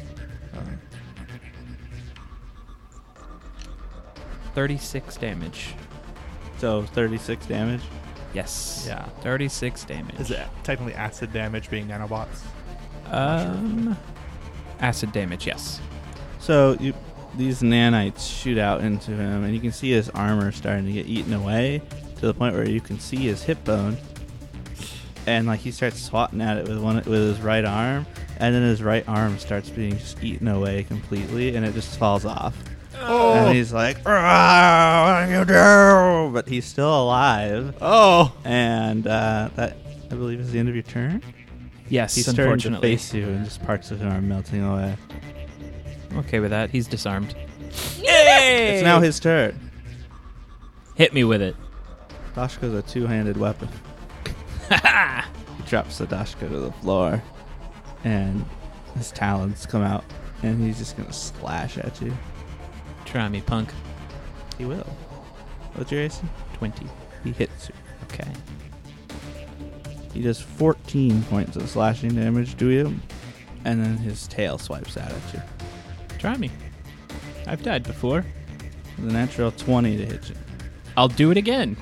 D: thirty-six damage.
C: So thirty-six damage.
D: Yes.
E: Yeah.
D: thirty-six damage.
E: Is it technically acid damage being nanobots?
D: Um, acid damage, yes.
C: So you, these nanites shoot out into him, and you can see his armor starting to get eaten away. to the point where you can see his hip bone. And like he starts swatting at it with one with his right arm, and then his right arm starts being just eaten away completely, and it just falls off.
E: Oh.
C: And he's like, "Ah, what do you do?" But he's still alive.
E: Oh.
C: And uh, that, I believe, is the end of your turn.
D: Yes,
C: He's starting to
D: unfortunately.
C: face you, and just parts of him are melting away.
D: I'm okay with that. He's disarmed.
C: It's now his turn.
D: Hit me with it.
C: Dashko's a two-handed weapon. He drops the Dashko to the floor, and his talons come out, and he's just gonna slash at you.
D: Try me, punk.
C: He will. What's your A C?
D: twenty.
C: He hits you.
D: Okay.
C: He does fourteen points of slashing damage to you, and then his tail swipes out at you.
D: Try me. I've died before.
C: The natural twenty to hit you.
D: I'll do it again.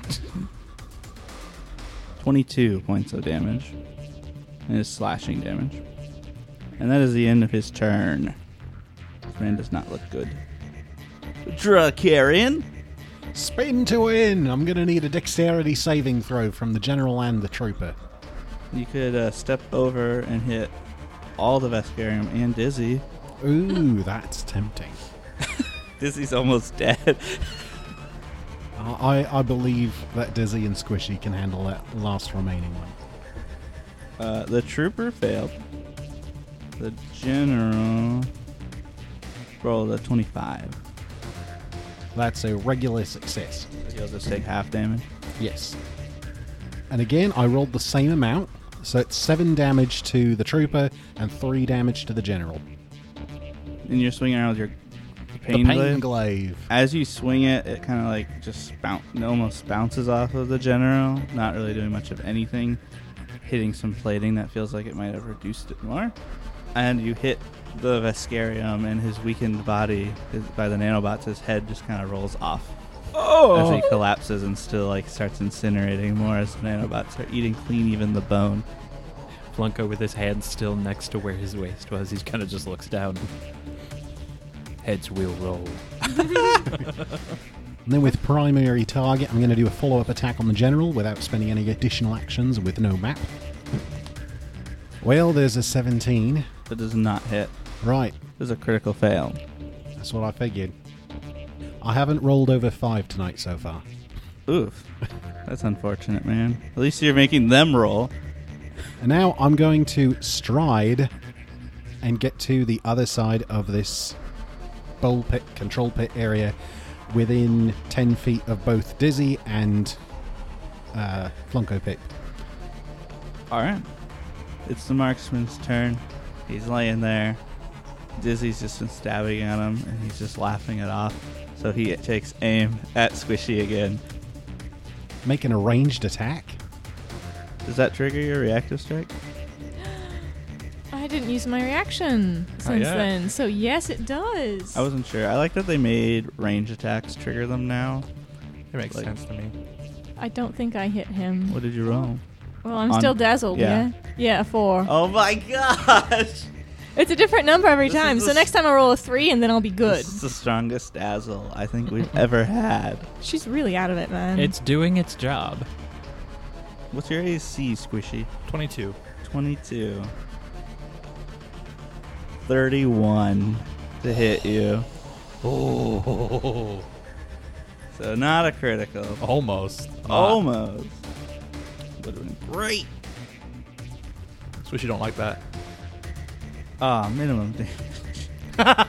C: twenty-two points of damage. And his slashing damage. And that is the end of his turn. This man does not look good. Drakarian?
F: Spin to win! I'm going to need a dexterity saving throw from the general and the trooper.
C: You could uh, step over and hit all the Veskarium and Dizzy.
F: Ooh, that's tempting.
C: Dizzy's almost dead.
F: I, I believe that Dizzy and Squishy can handle that last remaining one.
C: Uh, the trooper failed. The general rolled a twenty-five.
F: That's a regular success.
C: He'll just take half damage.
F: Yes. And again, I rolled the same amount, so it's seven damage to the trooper and three damage to the general.
C: And you're swinging around with your pain,
F: the pain
C: glaive.
F: glaive.
C: As you swing it, it kind of like just boun- it almost bounces off of the general, not really doing much of anything, hitting some plating that feels like it might have reduced it more. And you hit the Veskarium, and his weakened body his, by the nanobots, his head just kind of rolls off. Oh! As he collapses and still like starts incinerating more as the nanobots are eating clean even the bone.
D: Flunko with his hand still next to where his waist was. He kind of just looks down. Heads will roll.
F: And then with primary target, I'm going to do a follow-up attack on the general without spending any additional actions with no map. Well, there's a seventeen.
C: That does not hit.
F: Right,
C: This is a critical fail.
F: that's what I figured. I haven't rolled over five tonight so far.
C: Oof. That's unfortunate, man. At least you're making them roll.
F: And now I'm going to stride and get to the other side of this bowl pit, control pit area within ten feet of both Dizzy and uh, Flunko Pit.
C: Alright. It's the marksman's turn. He's laying there. Dizzy's just been stabbing at him, and he's just laughing it off. So he takes aim at Squishy again.
F: Making a ranged attack.
C: Does that trigger your reactive strike?
G: I didn't use my reaction since
E: yet.
G: then, so yes, it does.
C: I wasn't sure. I like that they made range attacks trigger them now.
E: It makes
C: Like-
E: sense to me.
G: I don't think I hit him.
C: What did you roll?
G: Well, I'm
C: On-
G: still dazzled,
C: yeah.
G: yeah? Yeah, a four.
C: Oh my gosh!
G: It's a different number every
C: This is
G: time,
C: the
G: so
C: s-
G: next time I roll a three and then I'll be good.
C: This is the strongest dazzle I think we've ever had.
G: She's really out of it, man.
D: It's doing its job.
C: What's your A C, Squishy?
E: twenty-two.
C: twenty-two. thirty-one to hit you.
E: Oh.
C: So not a critical.
E: Almost.
C: Almost. Would have been great.
E: Swish, you don't like that.
C: Ah, minimum damage.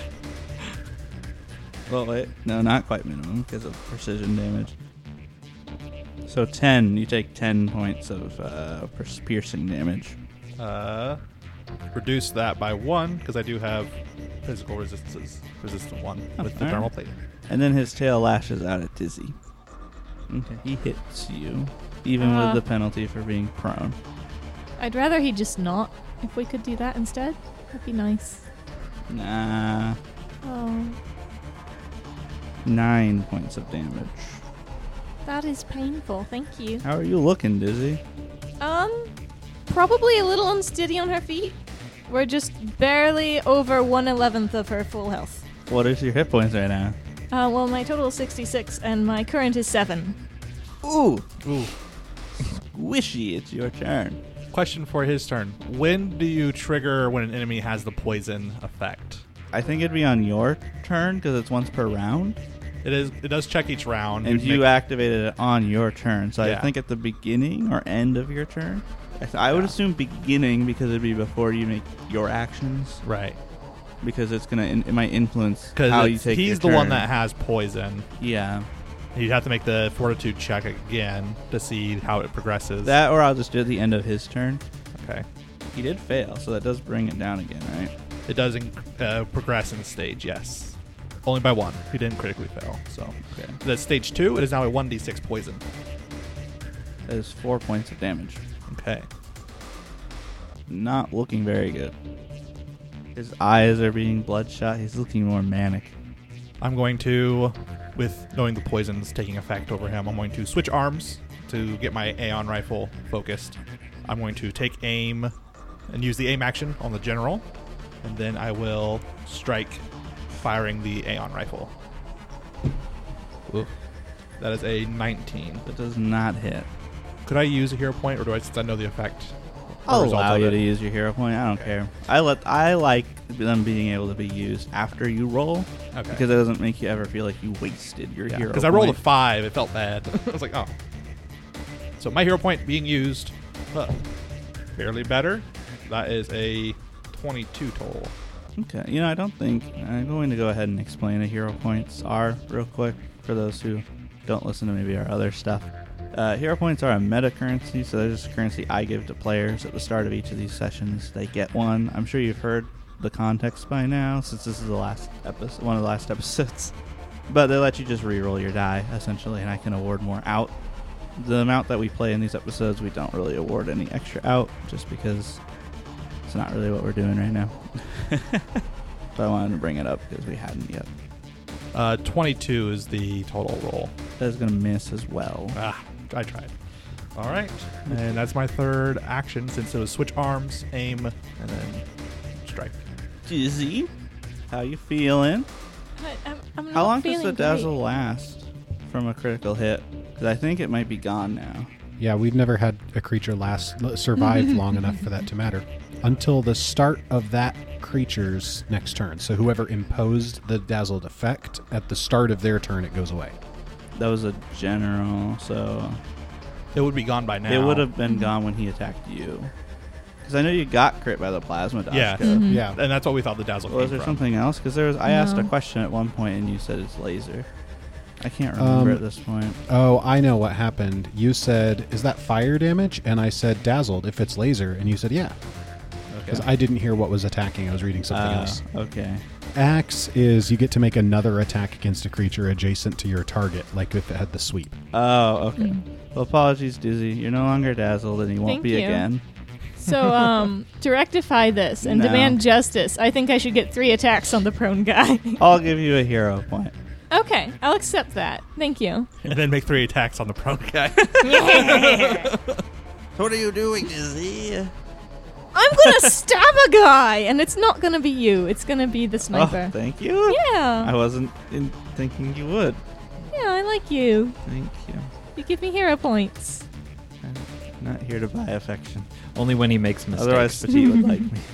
C: Well, wait. No, not quite minimum because of precision damage. So ten. You take ten points of uh, pers- piercing damage.
E: Uh, reduce that by one because I do have physical resistance, resistant one with the
C: alright.
E: thermal plate.
C: And then his tail lashes out at Dizzy. Okay. He hits you, even
G: Uh.
C: with the penalty for being prone.
G: I'd rather he just not. If we could do that instead, that'd be nice.
C: Nah.
G: Oh,
C: Nine points of damage.
G: that is painful. Thank you.
C: How are you looking, Dizzy?
G: Um, probably a little unsteady on her feet. We're just barely over one eleventh of her full health.
C: What is your hit points right now?
G: Uh, well, my total is sixty-six, and my current is seven.
C: Ooh,
E: Ooh.
C: squishy. It's your turn.
E: Question for his turn. When do you trigger when an enemy has the poison effect?
C: I think it'd be on your turn because it's once per round,
E: It is. It does check each round.
C: and
E: You'd
C: you
E: make-
C: activated it on your turn. So I
E: Yeah.
C: think at the beginning or end of your turn. I, th- I would
E: Yeah.
C: assume beginning because it'd be before you make your actions,
E: right.
C: because it's gonna in, it might influence
E: Because
C: how you take.
E: he's
C: your
E: the one
C: turn.
E: that has poison.
C: Yeah,
E: You'd have to make the fortitude check again to see how it progresses.
C: that or I'll just do it at the end of his turn.
E: okay.
C: He did fail, so that does bring it down again, right?
E: It does in, uh, progress in stage. Yes. Only by one. He didn't critically fail. So
C: Okay,
E: that's stage two. It is now a one d six poison.
C: that is four points of damage.
E: Okay.
C: Not looking very good. His eyes are being bloodshot. He's looking more manic.
E: I'm going to, with knowing the poison's taking effect over him, I'm going to switch arms to get my Aeon rifle focused. I'm going to take aim and use the aim action on the general, and then I will strike, firing the Aeon rifle.
C: Oof.
E: That is a nineteen.
C: That does not hit.
E: Could I use a hero point, or do I, since I know the effect? the
C: I'll
E: result
C: allow
E: of
C: you
E: it?
C: to use your hero point. I don't care. I let I like them being able to be used after you roll
E: Okay.
C: because it doesn't make you ever feel like you wasted your hero.
E: Because I rolled a
C: point.
E: five, it felt bad. I was like, oh. So my hero point being used, huh, barely better. That is a twenty-two total.
C: Okay, you know I don't think I'm going to go ahead and explain what hero points are real quick for those who don't listen to maybe our other stuff. Uh, hero points are a meta currency, so they're just a currency I give to players at the start of each of these sessions. They get one. I'm sure you've heard the context by now, since this is the last episode, one of the last episodes. But they let you just re-roll your die essentially, and I can award more out. The amount that we play in these episodes, we don't really award any extra out, just because it's not really what we're doing right now. But I wanted to bring it up because we hadn't yet.
E: Uh, twenty-two is the total roll.
C: That is going to miss as well.
E: Ah, I tried. All right. And that's my third action, since it was switch arms, aim, and then strike.
C: Dizzy, how you feeling?
G: I, I'm, I'm
C: How
G: not
C: long does
G: feeling
C: the dazzle
G: great.
C: last from a critical hit? Because I think it might be gone now.
F: Yeah, we've never had a creature last survive long enough for that to matter. Until the start of that creature's next turn. So whoever imposed the dazzled effect, at the start of their turn, it goes away.
C: That was a general, so
E: It would be gone by now.
C: it would have been gone when he attacked you. Because I know you got crit by the plasma dodge
E: Yeah.
C: code.
G: Mhm.
F: Yeah.
E: And that's what we thought the dazzle
C: Was
E: came
C: there
E: from.
C: something else? Because there was. I asked a
G: No.
C: question at one point and you said it's laser. I can't remember
F: Um,
C: at this point.
F: Oh, I know what happened. You said, is that fire damage? And I said, dazzled, if it's laser. And you said, yeah. Because I didn't hear what was attacking. I was reading something
C: Uh,
F: else.
C: Okay.
F: Axe is you get to make another attack against a creature adjacent to your target, like if it had the sweep.
C: Oh, okay.
G: Mm.
C: Well, apologies, Dizzy. You're no longer dazzled, and you won't
G: Thank
C: be
G: you.
C: again.
G: So, um, to rectify this and
C: No.
G: demand justice, I think I should get three attacks on the prone guy.
C: I'll give you a hero point.
G: Okay, I'll accept that. Thank you.
E: And then make three attacks on the prone guy.
C: What are you doing, Dizzy?
G: I'm gonna stab a guy, and it's not gonna be you. It's gonna be the
C: Oh,
G: sniper.
C: thank you.
G: Yeah,
C: I wasn't in thinking you would.
G: yeah, I like you.
C: Thank you.
G: You give me hero points.
C: I'm not here to buy affection.
D: Only when he makes mistakes.
C: Otherwise, Petite would like me.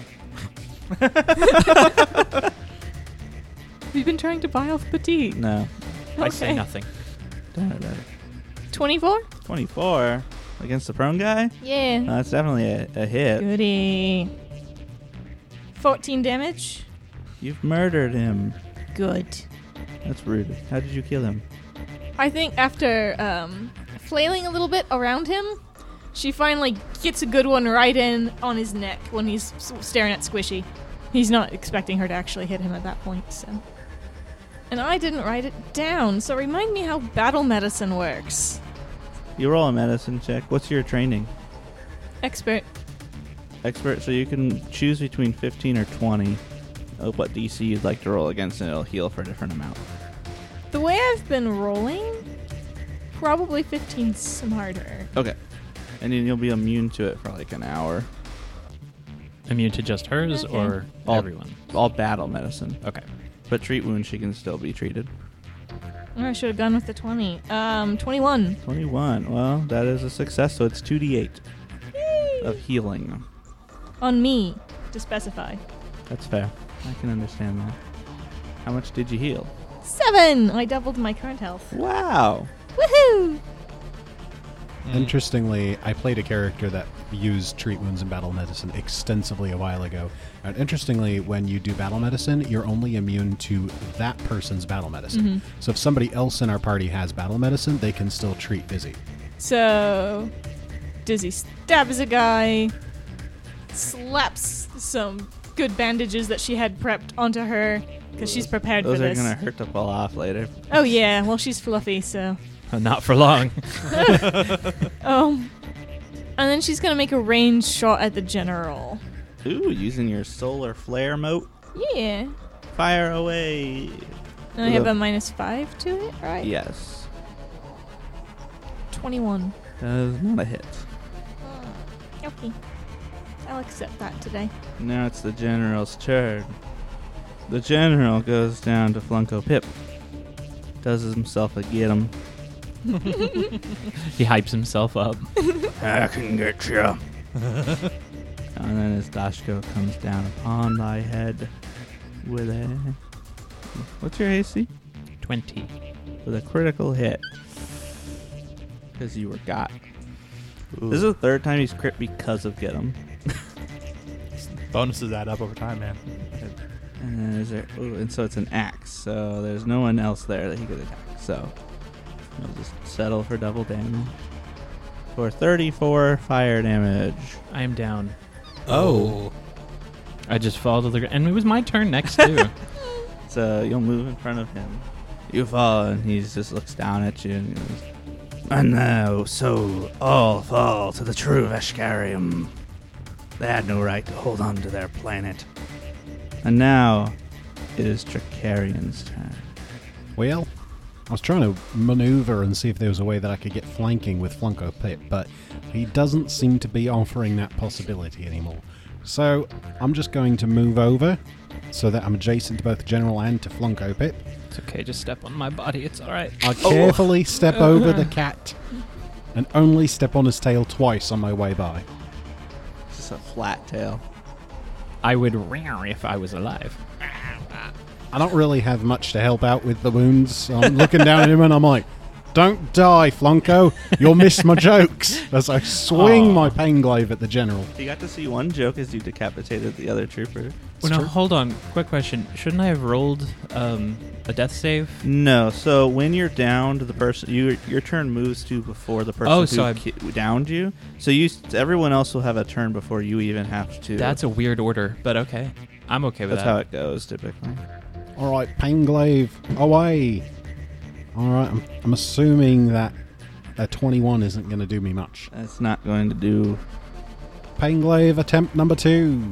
G: Have you been trying to buy off Petite?
C: No.
D: I say
G: Okay.
D: nothing.
C: Don't about it.
G: twenty-four?
C: twenty-four against the prone guy?
G: Yeah.
C: No, that's definitely a, a hit.
G: Goody. fourteen damage.
C: You've murdered him.
G: Good.
C: That's rude. How did you kill him?
G: I think after um, flailing a little bit around him, she finally gets a good one right in on his neck when he's s- staring at Squishy. He's not expecting her to actually hit him at that point, so. And I didn't write it down, so remind me how battle medicine works.
C: You roll a medicine check. What's your training?
G: Expert.
C: Expert, so you can choose between fifteen or twenty of what D C you'd like to roll against, and it'll heal for a different amount.
G: The way I've been rolling, probably fifteen smarter.
C: Okay. And then you'll be immune to it for like an hour.
D: Immune to just hers
G: Okay.
D: or
C: All-
D: everyone?
C: All battle medicine.
D: Okay.
C: But treat wounds, she can still be treated.
G: I should have gone with the twenty. Um, twenty-one.
C: twenty-one. Well, that is a success, so it's two d eight of healing.
G: On me, to specify.
C: That's fair. I can understand that. How much did you heal?
G: Seven! I doubled my current health.
C: Wow.
G: Woohoo!
F: Interestingly, I played a character that used treat wounds and battle medicine extensively a while ago. And interestingly, when you do battle medicine, you're only immune to that person's battle medicine.
G: Mm-hmm.
F: So if somebody else in our party has battle medicine, they can still treat Dizzy.
G: So, Dizzy stabs a guy, slaps some good bandages that she had prepped onto her, because she's prepared
C: Those
G: for
C: are
G: this.
C: going to hurt to fall off later.
G: Oh yeah, well she's fluffy, so...
D: Not for long.
G: Um, and then she's gonna make a ranged shot at the general.
C: Ooh, using your solar flare mote.
G: Yeah.
C: Fire away.
G: And I have
C: Ugh.
G: a minus five to it, right?
C: Yes.
G: twenty-one.
C: That is not a hit.
G: Mm, okay. I'll accept that today.
C: Now it's the general's turn. The general goes down to Flunko Pip. Does himself a get him.
D: He hypes himself up.
H: I can get you.
C: And then his Dashko comes down upon thy head with a... What's your A C?
D: twenty.
C: With a critical hit. Because you were got. This is the third time he's crit because of get him.
E: Bonuses add up over time, man.
C: And then is there... Ooh, and so it's an axe. So there's no one else there that he could attack. So he'll just settle for double damage. For thirty-four fire damage.
D: I am down.
E: Oh.
D: I just fall to the ground. And it was my turn next, too.
C: So you'll move in front of him. You fall, and he just looks down at you and goes, "And now, so all fall to the true Veshkarium. They had no right to hold on to their planet. And now, it is Tricarian's turn."
F: Well, I was trying to maneuver and see if there was a way that I could get flanking with Flunko Pip, but he doesn't seem to be offering that possibility anymore. So I'm just going to move over so that I'm adjacent to both the General and to Flunko Pip.
D: It's okay, just step on my body. It's all right.
F: I carefully step over the cat and only step on his tail twice on my way by.
C: Just a flat tail.
D: I would roar if I was alive.
F: I don't really have much to help out with the wounds. So I'm looking down at him and I'm like, "Don't die, Flunko. You'll miss my jokes." As I swing
D: Aw.
F: my pain glaive at the General.
C: You got to see one joke as you decapitated the other trooper.
D: Well, no, hold on. Quick question. Shouldn't I have rolled um, a death save?
C: No, so when you're downed, the person you your turn moves to before the person
D: Oh,
C: who
D: so I-
C: ki- downed you. So you everyone else will have a turn before you even have to.
D: That's a weird order, but okay. I'm okay with
C: That's how
D: that.
C: it goes typically.
F: All right, pain glaive away. All right, I'm, I'm assuming that a twenty-one isn't going to do me much.
C: That's not going to do.
F: Pain glaive attempt number two.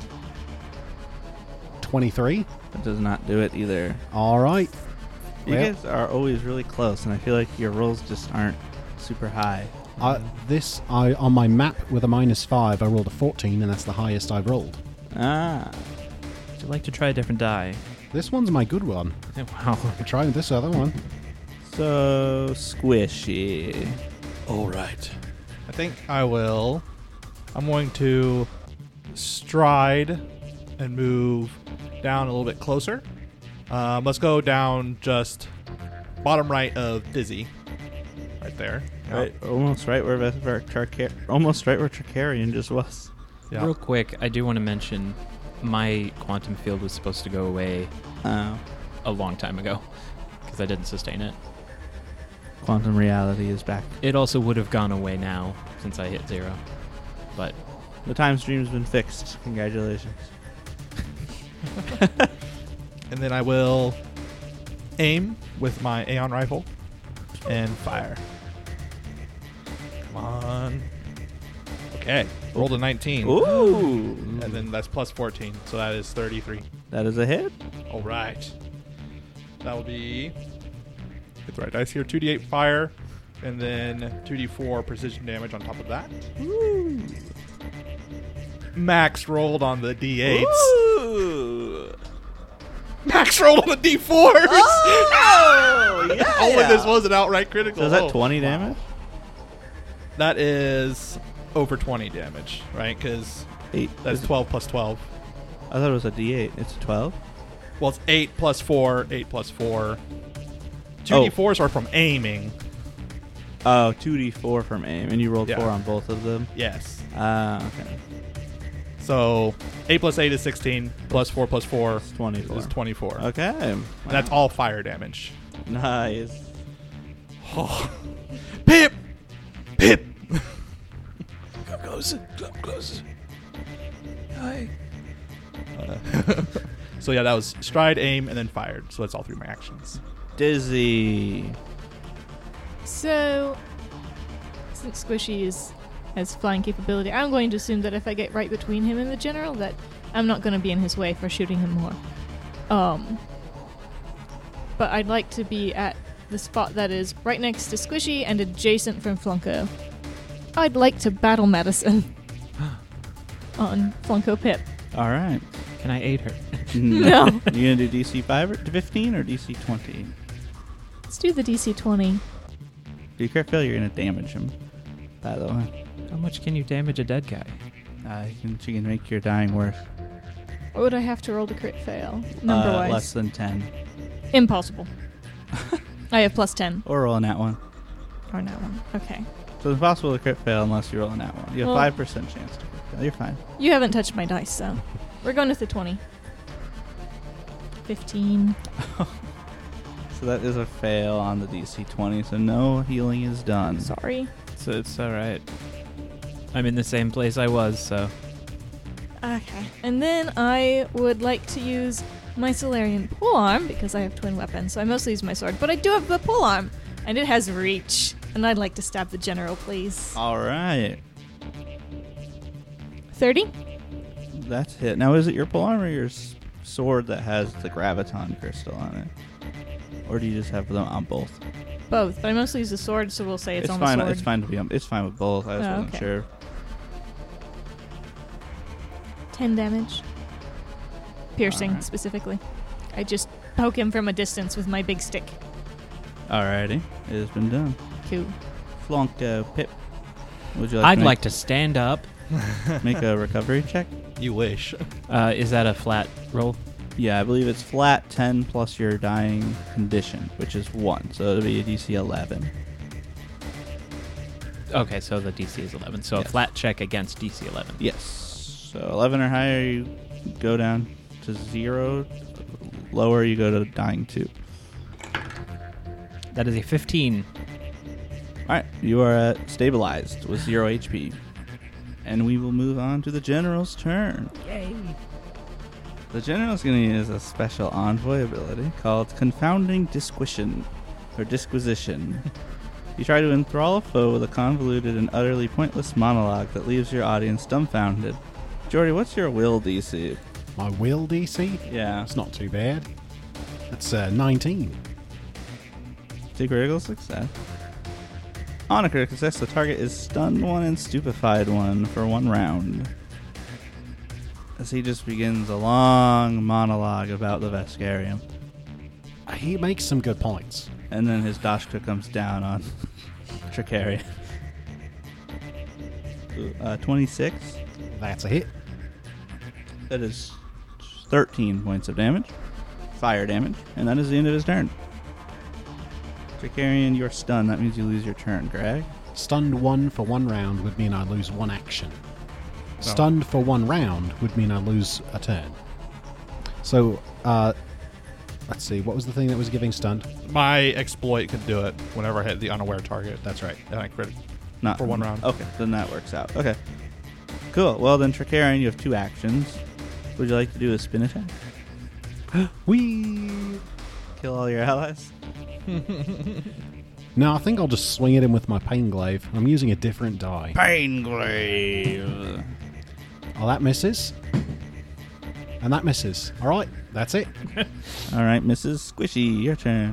F: twenty-three.
C: That does not do it either.
F: All right.
C: You
F: Well-
C: guys are always really close, and I feel like your rolls just aren't super high.
F: Uh, this I on my map with a minus five. I rolled a fourteen, and that's the highest I've rolled.
C: Ah,
D: Would you like to try a different die?
F: This one's my good one.
D: Wow.
F: I'll try this other one.
C: so squishy.
E: All right. I think I will. I'm going to stride and move down a little bit closer. Um, let's go down just bottom right of Dizzy. Right there.
C: Right, almost right where Ves- where Tricar- almost right where Tricarian just was.
E: Yeah.
D: Real quick, I do want to mention my quantum field was supposed to go away
C: Oh,
D: a long time ago because I didn't sustain it.
C: quantum reality is back.
D: It also would have gone away now since I hit zero. But
C: The time stream's been fixed. Congratulations.
E: And then I will aim with my Aeon rifle and fire. Come on. Okay. Rolled a nineteen.
C: Ooh,
E: And then that's plus fourteen. So that is thirty-three.
C: that is a hit.
E: All right. That will be. Get the right dice here. two d eight fire. And then two d four precision damage on top of that.
C: Ooh.
E: Max rolled on the d eights.
C: Ooh.
E: Max rolled on a D fours.
C: Oh, yeah.
E: Only this was an outright critical.
C: So is that
E: Oh.
C: twenty damage?
E: That is over twenty damage, right? Because
C: Eight.
E: that's
C: Is it-
E: twelve plus twelve.
C: I thought it was a D eight. It's a twelve.
E: Well, it's eight plus four, eight plus four. Two
C: Oh.
E: D fours are from aiming.
C: Oh, two D four from aim, and you rolled
E: Yeah.
C: four on both of them.
E: Yes.
C: Ah, okay.
E: So eight plus eight is sixteen. Plus four plus four
C: It's twenty-four.
E: is twenty-four.
C: Okay.
E: And that's all fire damage.
C: Nice.
E: Oh. Pip! Pip!
D: Come closer. Come closer. Hi.
E: So yeah, that was stride, aim, and then fired. So that's all three of my actions.
C: Dizzy.
G: So, since Squishy is, has flying capability, I'm going to assume that if I get right between him and the general, that I'm not going to be in his way for shooting him more. Um, but I'd like to be at the spot that is right next to Squishy and adjacent from Flunko. I'd like to battle medicine on Flunko Pip.
C: All right.
D: Can I aid her?
G: No.
C: You gonna do D C five or fifteen or D C twenty?
G: Let's do the D C twenty.
C: Do you care fail? You're gonna damage him. By the way,
D: How much can you damage a dead guy?
C: uh, you can you can make your dying worse.
G: What would I have to roll to crit fail? Number
C: Uh,
G: wise.
C: less than ten,
G: Impossible. I have plus ten.
C: or roll a nat one.
G: Or no one. Okay.
C: So it's impossible to crit fail unless you roll a nat one. You have
G: Well-
C: five percent chance to crit fail. You're fine.
G: You haven't touched my dice, so we're going with the twenty. Fifteen.
C: So that is a fail on the D C twenty. So no healing is done.
G: Sorry.
D: So it's all right. I'm in the same place I was, so
G: Okay. And then I would like to use my Solarian polearm because I have twin weapons, so I mostly use my sword. But I do have the polearm, and it has reach. And I'd like to stab the general, please.
C: All right.
G: Thirty.
C: That's hit. Now, is it your polearm or your s- sword that has the graviton crystal on it? Or do you just have them on both?
G: Both, but I mostly use the sword, so we'll say it's,
C: It's
G: on
C: fine.
G: the sword.
C: It's fine to be on. It's fine with both. I just
G: Oh,
C: wasn't
G: okay.
C: sure.
G: Ten damage. Piercing,
C: Alright.
G: specifically. I just poke him from a distance with my big stick.
C: Alrighty, it has been done.
G: Cool.
C: Flonko Pip. Would you like?
D: I'd
C: to make,
D: like to stand up.
C: make a recovery check.
E: You wish.
D: Uh, is that a flat roll?
C: Yeah, I believe it's flat ten plus your dying condition, which is one. So it'll be a D C eleven.
D: Okay, so the D C is eleven. So
C: Yes.
D: a flat check against D C eleven.
C: Yes. So eleven or higher, you go down to zero. Lower, you go to dying two.
D: That is a fifteen.
C: All right, you are uh, stabilized with zero H P, and we will move on to the general's turn.
D: Yay.
C: The general's going to use a special envoy ability called Confounding Disquisition, or Disquisition. You try to enthrall a foe with a convoluted and utterly pointless monologue that leaves your audience dumbfounded. Jordy, what's your will D C?
F: My will D C?
C: Yeah.
F: It's not too bad. That's uh, nineteen.
C: Two critical success. On a critical success, the target is stunned one and stupefied one for one round. As he just begins a long monologue about the Vescarium.
F: He makes some good points.
C: And then his Dashka comes down on Tricarian. Uh, twenty-six.
F: That's a hit.
C: That is thirteen points of damage. Fire damage. And that is the end of his turn. Tricarian, you're stunned. That means you lose your turn, Greg.
F: Stunned one for one round would mean I lose one action. Stunned for one round would mean I lose a turn. So, uh, let's see. What was the thing that was giving stunned?
E: My exploit could do it whenever I hit the unaware target.
F: That's right.
E: And I crit.
C: Not
E: For one round.
C: Okay, then that works out. Okay. Cool. Well, then, Tricarian, you have two actions. Would you like to do a spin attack?
F: Whee!
C: Kill all your allies?
F: No, I think I'll just swing at him with my pain glaive. I'm using a different die.
C: Pain glaive.
F: Oh, that misses. And that misses. All right, that's it.
C: All right, Missus Squishy, your turn.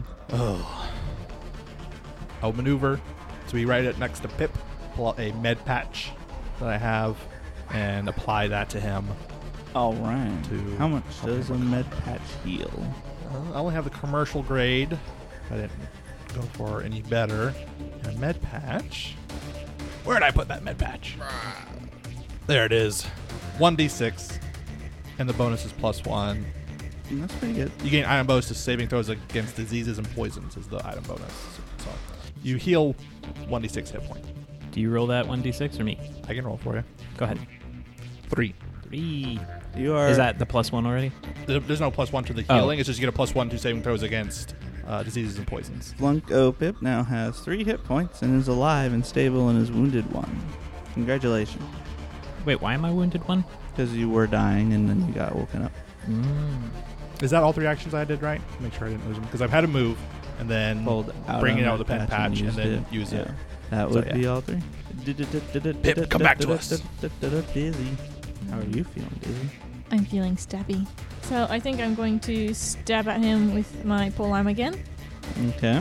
E: I'll maneuver to be right at next to Pip. Pull out a med patch that I have and apply that to him.
C: All right.
E: To
C: How much
E: help
C: does a
E: him
C: med patch heal?
E: Uh, I only have the commercial grade. I didn't go for any better. And a med patch. Where did I put that med patch? There it is. one d six. And the bonus is plus one.
C: Mm, That's pretty good.
E: You gain item bonus to saving throws against diseases and poisons is the item bonus. So you heal one d six hit point.
D: Do you roll that one d six or me?
E: I can roll for you.
D: Go ahead.
E: Three.
D: Three.
C: You are.
D: Is that the plus one already?
E: There- There's no plus one to the
D: Oh.
E: healing. It's just you get a plus one to saving throws against uh, diseases and poisons.
C: Flunko Pip now has three hit points and is alive and stable and is wounded one. Congratulations.
D: Wait, why am I wounded one?
C: Because you were dying and then you got woken up.
D: Mm.
E: Is that all three actions I did right? Make sure I didn't lose them. Because I've had to move and then
C: Pulled out
E: bring
C: on
E: it out with
C: that
E: the pen patch and
C: used
E: then
C: it.
E: use
C: Yeah.
E: it.
C: That
E: So,
C: would
E: yeah.
C: be all three.
E: Pip, come back to us.
C: Dizzy. How are you feeling, Dizzy?
G: I'm feeling stabby. So I think I'm going to stab at him with my polearm again.
C: Okay.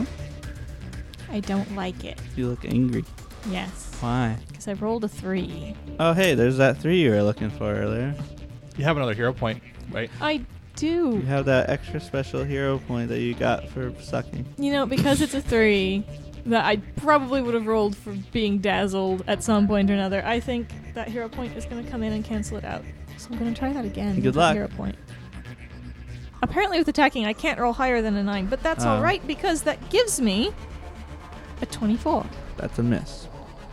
G: I don't like it.
C: You look angry.
G: Yes.
C: Why?
G: Because I rolled a three.
C: Oh, hey, there's that three you were looking for earlier.
E: You have another hero point, right?
G: I do.
C: You have that extra special hero point that you got for sucking.
G: You know, because it's a three that I probably would have rolled for being dazzled at some point or another, I think that hero point is going to come in and cancel it out. So I'm going to try that again.
C: Good
G: with that
C: luck.
G: Hero point. Apparently with attacking, I can't roll higher than a nine, but that's
C: Oh.
G: all right because that gives me a twenty-four.
C: That's a miss.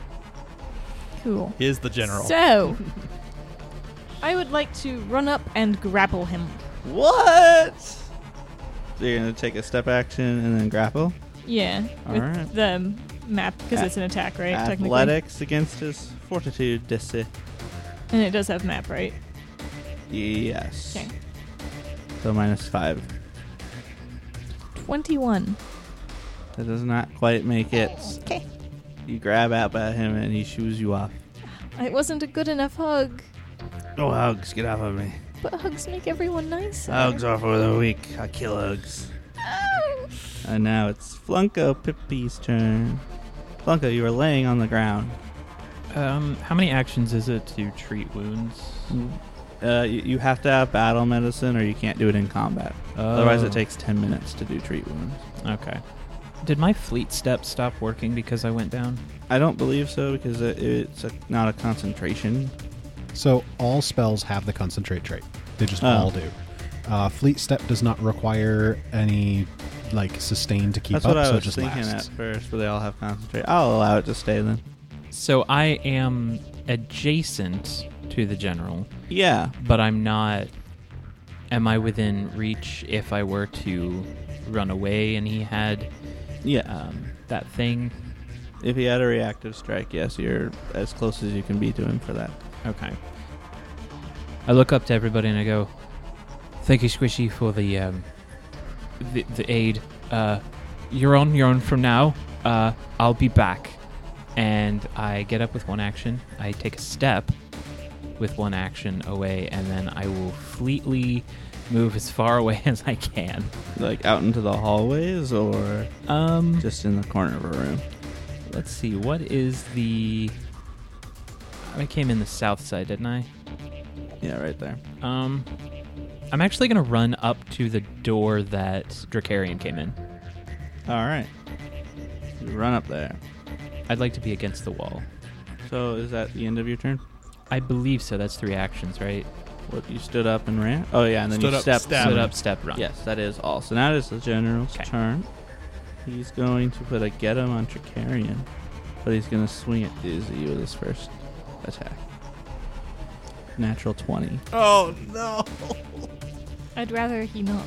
G: Cool.
E: Is the general.
G: So, I would like to run up and grapple him.
C: What? So you're going to take a step action and then grapple?
G: Yeah, with
C: Alright.
G: the map, because
C: A-
G: it's an attack, right? Technically.
C: Athletics against his fortitude D C.
G: And it does have map, right?
C: Yes.
G: Okay.
C: So minus five.
G: twenty-one.
C: That does not quite make it.
G: Okay.
C: You grab out at him and he shoos you off.
G: It wasn't a good enough hug.
C: Oh, hugs, get off of me.
G: But hugs make everyone nicer.
C: Hugs are for the weak. I kill hugs.
G: Oh.
C: And now it's Flunko Pippy's turn. Flunko, you are laying on the ground.
D: Um, how many actions is it to treat wounds?
C: Uh, you, you have to have battle medicine or you can't do it in combat. Otherwise,
D: Oh.
C: it takes ten minutes to do treat wounds.
D: Okay. Did my fleet step stop working because I went down?
C: I don't believe so because it, it's a, not a concentration.
F: So all spells have the concentrate trait. They just
C: Oh.
F: all do. Uh, Fleet Step does not require any like sustain to keep
C: That's
F: up,
C: what I
F: so it
C: was
F: just
C: thinking
F: lasts.
C: at first, but they all have concentrate. I'll allow it to stay then.
D: So I am adjacent to the general,
C: Yeah.
D: but I'm not. Am I within reach if I were to run away and he had
C: Yeah.
D: um, that thing?
C: If he had a reactive strike, yes, you're as close as you can be to him for that.
D: Okay. I look up to everybody and I go, "Thank you, Squishy, for the um, the, the aid. Uh, you're on your own from now. Uh, I'll be back." And I get up with one action. I take a step with one action away, and then I will fleetly move as far away as I can.
C: Like out into the hallways or
D: Um,
C: just in the corner of a room?
D: let's see. What is the? I came in the south side, didn't I?
C: Yeah, right there.
D: Um, I'm actually gonna run up to the door that Dracarian came in.
C: All right. You run up there.
D: I'd like to be against the wall.
C: So is that the end of your turn?
D: I believe so. That's three actions, right?
C: What, you stood up and ran? Oh, yeah, and then
E: Stood
C: you
E: up,
C: stepped.
E: stabbed.
D: Stood up, step, run.
C: Yes, that is all. So now it is the general's
D: 'Kay.
C: turn. He's going to put a get him on Tricarian, but he's going to swing at Dizzy with his first attack. Natural twenty.
E: Oh, no.
G: I'd rather he not.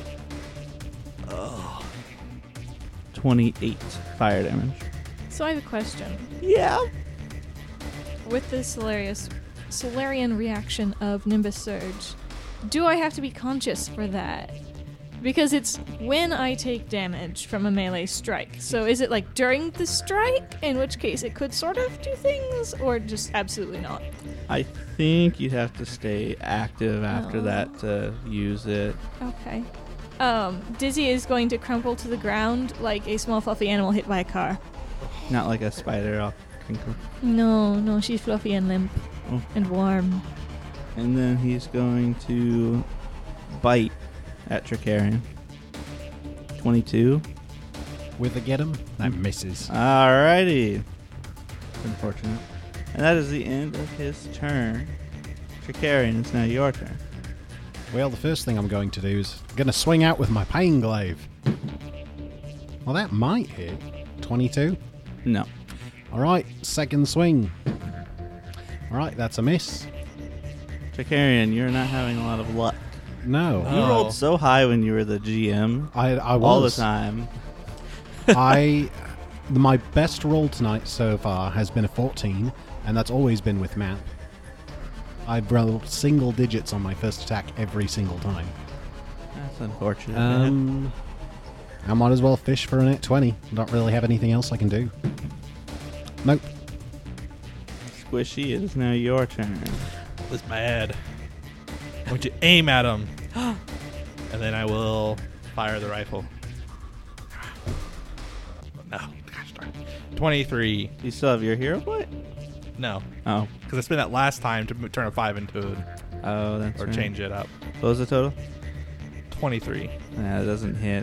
C: twenty-eight fire damage.
G: So I have a question.
C: Yeah.
G: With the Solarius, Solarian reaction of Nimbus Surge, do I have to be conscious for that? Because it's when I take damage from a melee strike. So is it like during the strike, in which case it could sort of do things, or just absolutely not?
C: I think you'd have to stay active after
G: Oh.
C: that to use it.
G: Okay. Um, Dizzy is going to crumple to the ground like a small fluffy animal hit by a car.
C: Not like a spider all crinkle.
G: No, no, she's fluffy and limp
C: Oh.
G: and warm.
C: And then he's going to bite at Tricarion. twenty-two.
F: With a get him? That misses.
C: Alrighty. Unfortunate. And that is the end of his turn. Tricarion, it's now your turn.
F: Well, the first thing I'm going to do is going to swing out with my Pain Glaive. Well, that might hit. twenty-two.
C: No.
F: Alright, second swing. Alright, that's a miss.
C: Tricarion, you're not having a lot of luck.
F: No.
C: You
E: Oh.
C: rolled so high when you were the G M.
F: I, I was.
C: All the time.
F: I my best roll tonight so far has been a fourteen, and that's always been with map. I've rolled single digits on my first attack every single time.
C: That's unfortunate.
F: Um, I might as well fish for a net twenty. Don't really have anything else I can do. Nope.
C: Squishy, it is now your turn.
E: This bad. I'm going to aim at him. And then I will fire the rifle. No. Gosh darn. twenty-three.
C: You still have your hero point?
E: No.
C: Oh.
E: Because I spent that last time to m- turn a five into a,
C: Oh, that's
E: or
C: right.
E: change it up.
C: What was the total?
E: twenty-three.
C: Yeah, it doesn't hit.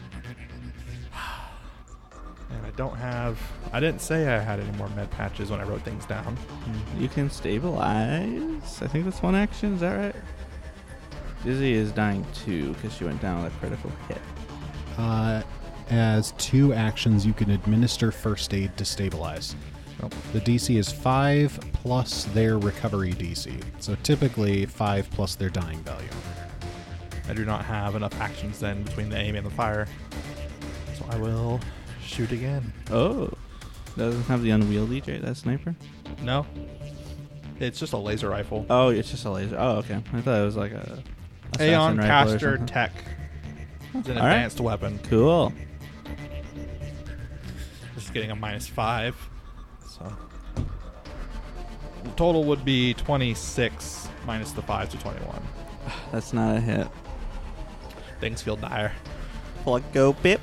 E: And I don't have... I didn't say I had any more med patches when I wrote things down.
C: You can stabilize. I think that's one action. Is that right? Dizzy is dying too because she went down with a critical hit.
F: Uh, as two actions, you can administer first aid to stabilize.
E: Nope.
F: The D C is five plus their recovery D C. So typically five plus their dying value.
E: I do not have enough actions then between the aim and the fire. So I will shoot again.
C: Oh. Doesn't have the unwieldy J that sniper?
E: No. It's just a laser rifle.
C: Oh, it's just a laser. Oh, okay. I thought it was like a
E: Aeon
C: assassin rifle or
E: Caster
C: something.
E: Tech. It's an
C: All right.
E: advanced weapon.
C: Cool.
E: Just getting a minus five. So the total would be twenty-six minus the five to twenty-one.
C: That's not a hit.
E: Things feel dire.
C: Fuck go, Pip.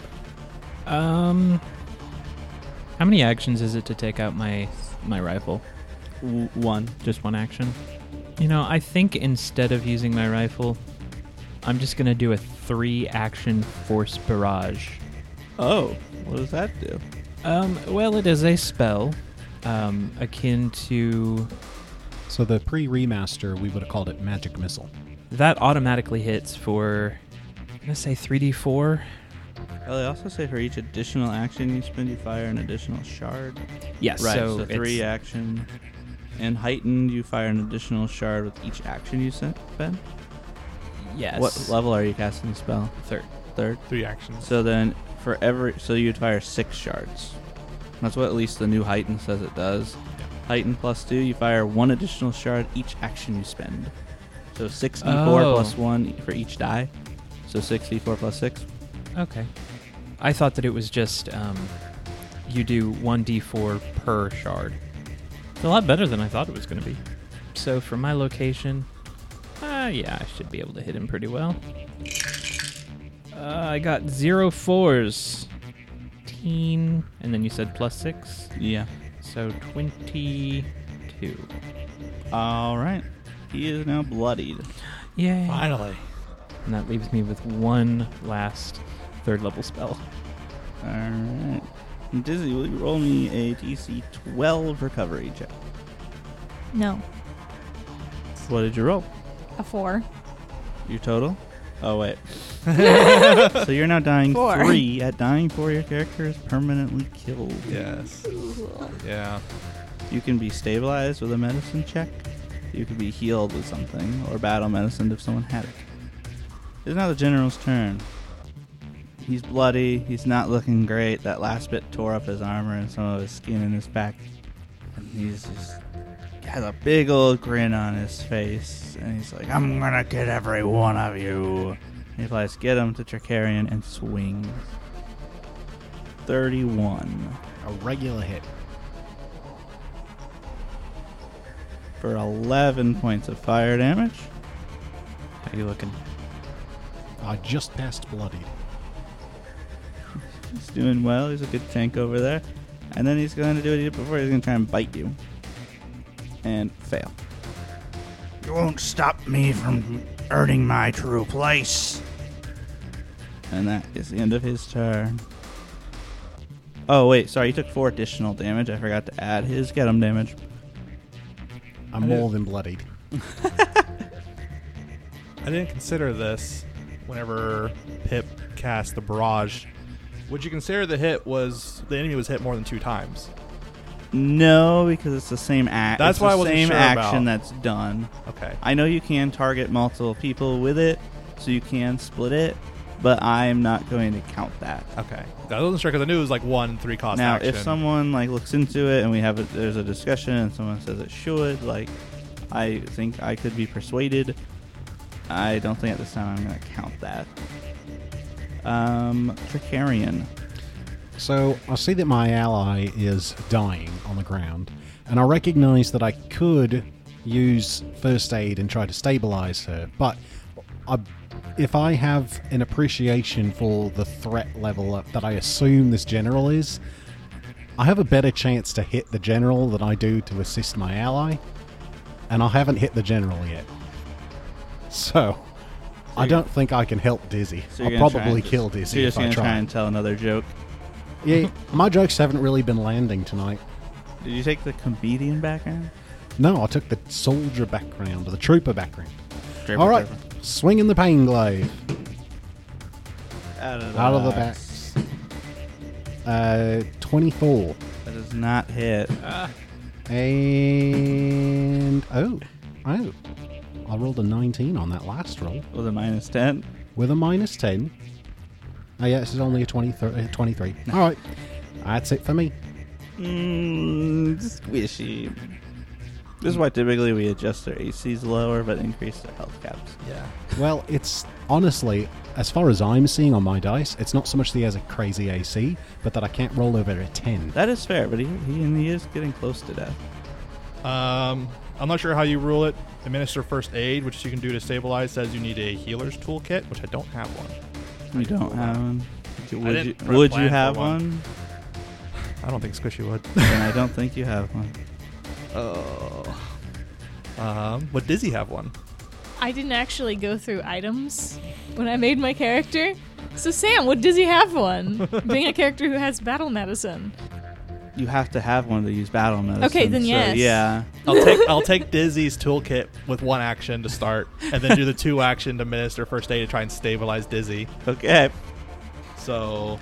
D: Um, how many actions is it to take out my my rifle?
C: W- one.
D: Just one action. You know, I think instead of using my rifle, I'm just gonna do a three-action force barrage.
C: Oh. What does that do?
D: Um, well, it is a spell, um, akin to
F: So the pre-remaster, we would have called it Magic Missile.
D: that. Automatically hits for, I'm gonna say three d four.
C: Oh, they also say for each additional action you spend, you fire an additional shard.
D: Yes,
C: Right,
D: so,
C: so,
D: it's-
C: three action. And heightened, you fire an additional shard with each action you sent, Ben?
D: Yes.
C: What level are you casting the spell?
D: Third.
C: Third?
E: Three actions.
C: So then, for every... So you'd fire six shards. That's what at least the new heightened says it does. Heightened plus two, you fire one additional shard each action you spend. So six d four
D: Oh.
C: plus one for each die. So six d four plus six.
D: Okay. I thought that it was just um, you do one d four per shard. It's a lot better than I thought it was going to be. So for my location, uh, yeah, I should be able to hit him pretty well. Uh, I got zero fours. Teen, and then you said plus six,
C: Yeah.
D: so twenty-two.
C: All right. He is now bloodied.
D: Yay.
E: Finally.
D: And that leaves me with one last third level spell.
C: All right. Dizzy, will you roll me a D C twelve recovery check?
G: No.
C: What did you roll?
G: A four.
C: Your total? Oh, wait. So you're now dying
G: Four.
C: three. At dying four, your character is permanently killed.
E: Yes. Yeah.
C: You can be stabilized with a medicine check. You can be healed with something, or battle medicine if someone had it. It's now the general's turn. He's bloody. He's not looking great. That last bit tore up his armor and some of his skin in his back. And he's just has a big old grin on his face. And he's like, I'm gonna get every one of you. And he applies get him to Tricarion and swings. thirty-one
F: A regular hit.
C: for eleven points of fire damage.
D: How you looking?
F: Uh, just past bloodied.
C: He's doing well. He's a good tank over there. And then he's going to do what he did before. He's going to try and bite you. And fail.
H: You won't stop me from earning my true place.
C: And that is the end of his turn. Oh, wait. Sorry, he took four additional damage. I forgot to add his get him damage.
F: I'm more than bloodied.
E: I didn't consider this whenever Pip cast the barrage. Would you consider the hit was the enemy was hit more than two times?
C: No, because it's the same act.
E: That's
C: it's
E: why
C: the
E: I wasn't
C: same
E: sure
C: action
E: about.
C: that's done.
E: Okay.
C: I know you can target multiple people with it, so you can split it, but I'm not going to count that.
E: Okay. I wasn't sure because I knew it was like one three cost
C: Now,
E: action.
C: if someone like looks into it and we have a, there's a discussion and someone says it should, like, I think I could be persuaded. I don't think at this time I'm going to count that. Um, Tricarian.
F: So I see that my ally is dying on the ground, and I recognize that I could use first aid and try to stabilize her, but I, if I have an appreciation for the threat level up that I assume this general is, I have a better chance to hit the general than I do to assist my ally, and I haven't hit the general yet. So, I don't think I can help Dizzy.
C: So you're
F: I'll
C: gonna try
F: probably
C: and
F: kill
C: just-
F: Dizzy
C: So you're
F: if
C: just
F: I
C: going to
F: try.
C: try and tell another joke.
F: Yeah, my jokes haven't really been landing tonight.
C: Did you take the comedian background?
F: No, I took the soldier background, or the trooper background.
C: Draper,
F: All right,
C: Draper.
F: swinging the pain glaive
C: Out of the,
F: out of the
C: box.
F: backs. Uh, twenty-four.
C: That does not hit.
F: And oh, oh, I rolled a nineteen on that last roll
C: With a minus ten.
F: with a minus ten. Oh yeah, this is only a twenty, uh, twenty-three. All right, that's it for me.
C: Mmm, squishy. This is why typically we adjust their A Cs lower but increase their health caps.
E: Yeah.
F: Well, it's honestly, as far as I'm seeing on my dice, it's not so much that he has a crazy A C, but that I can't roll over a ten.
C: That is fair, but he, he, and he is getting close to death.
E: Um, I'm not sure how you rule it. Administer first aid, which you can do to stabilize, says you need a healer's toolkit, which I don't have one.
C: We don't have one. Would you,
E: didn't put a
C: would
E: plan
C: you
E: for
C: have
E: one.
C: one?
E: I don't think Squishy would.
C: Then I don't think you have one.
E: Oh. Um, would Dizzy have one?
G: I didn't actually go through items when I made my character. So Sam, would Dizzy have one? Being a character who has battle medicine.
C: You have to have one to use battle medicine.
G: Okay, then
C: so
G: yes.
C: Yeah.
E: I'll take I'll take Dizzy's toolkit with one action to start, and then do the two action to administer first aid to try and stabilize Dizzy.
C: Okay.
E: So,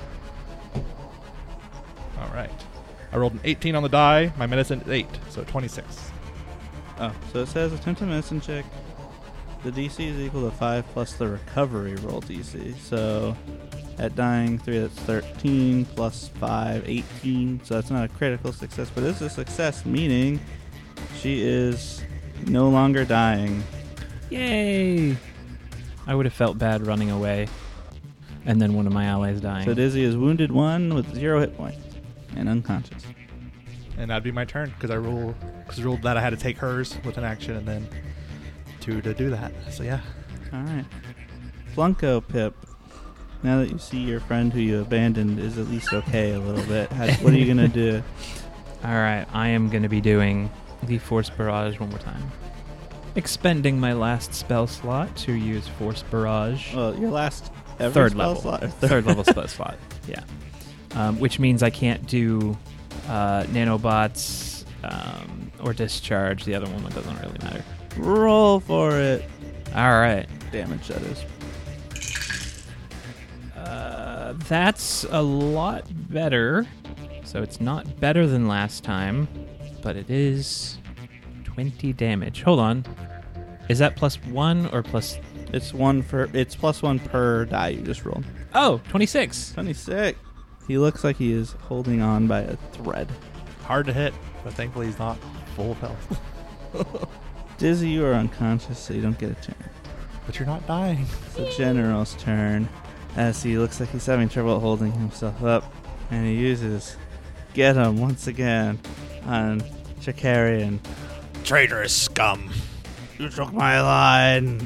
E: all right. I rolled an eighteen on the die. My medicine is eight, so twenty-six.
C: Oh, so it says attempt a medicine check. The D C is equal to five plus the recovery roll D C. So at dying three, that's thirteen plus five, eighteen. So that's not a critical success, but it's a success, meaning she is no longer dying.
D: Yay! I would have felt bad running away, and then one of my allies dying.
C: So Dizzy is wounded one with zero hit points and unconscious.
E: And that'd be my turn because I rule because ruled that I had to take hers with an action and then two to do that. So yeah.
C: All right. Flunko Pip. Now that you see your friend who you abandoned is at least okay a little bit, how, what are you gonna do?
D: All right, I am going to be doing the Force Barrage one more time. Expending my last spell slot to use Force Barrage.
C: Well, your last ever
D: third
C: spell
D: level.
C: slot or
D: Third level spell slot, yeah. Um, which means I can't do uh, nanobots um, or discharge. The other one doesn't really matter.
C: Roll for it.
D: All right.
C: Damage, that is.
D: Uh, that's a lot better. So it's not better than last time, but it is twenty damage. Hold on. Is that plus one or plus...
C: It's one for. It's plus one per die you just rolled.
D: Oh, twenty-six.
C: twenty-six. He looks like he is holding on by a thread.
E: Hard to hit, but thankfully he's not full of health.
C: Dizzy, you are unconscious, so you don't get a turn.
E: But you're not dying.
C: It's the general's turn, as he looks like he's having trouble holding himself up, and he uses Get Him once again on Chakarian.
H: Traitorous scum. You took my line.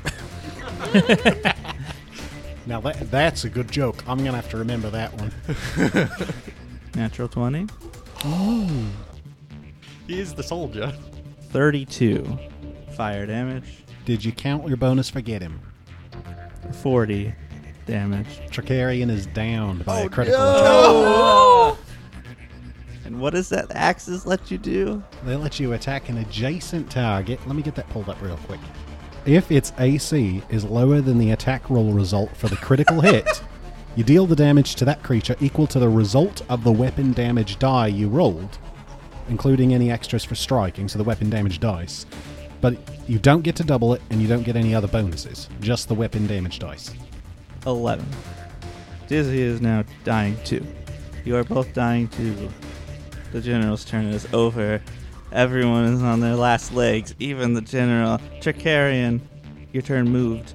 F: Now that that's a good joke. I'm gonna have to remember that one.
C: Natural twenty.
E: He is the soldier.
C: thirty-two. fire damage.
F: Did you count your bonus for get him?
C: forty damage.
F: Tricarian is downed by
C: Oh,
F: a critical
C: no!
F: attack.
C: And what does that axes let you do?
F: They let you attack an adjacent target. Let me get that pulled up real quick. If its A C is lower than the attack roll result for the critical hit, you deal the damage to that creature equal to the result of the weapon damage die you rolled, including any extras for striking, so the weapon damage dice. But you don't get to double it, and you don't get any other bonuses. Just the weapon damage dice.
C: eleven. Dizzy is now dying too. You are both dying too. The general's turn is over. Everyone is on their last legs, even the general. Tricarian, your turn moved.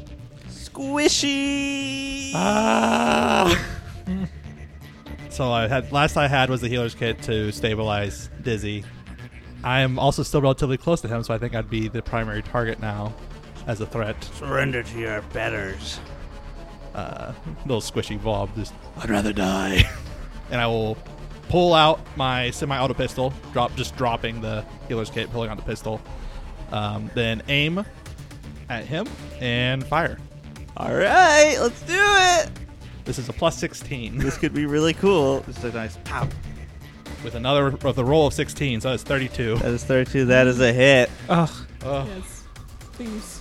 C: Squishy!
E: Ah! So I had last I had was the healer's kit to stabilize Dizzy. I am also still relatively close to him, so I think I'd be the primary target now as a threat.
H: Surrender to your betters.
E: Uh, little squishy Bob, just I'd rather die. And I will pull out my semi-auto pistol, drop just dropping the healer's kit, pulling out the pistol. Um, then aim at him and fire.
C: All right, let's do it.
E: This is a plus sixteen
C: This could be really cool. Just a nice pow.
E: with another of the roll of sixteen, so that's thirty-two.
C: That is thirty-two. That is a hit.
D: Ugh.
E: Ugh.
G: Yes. Please.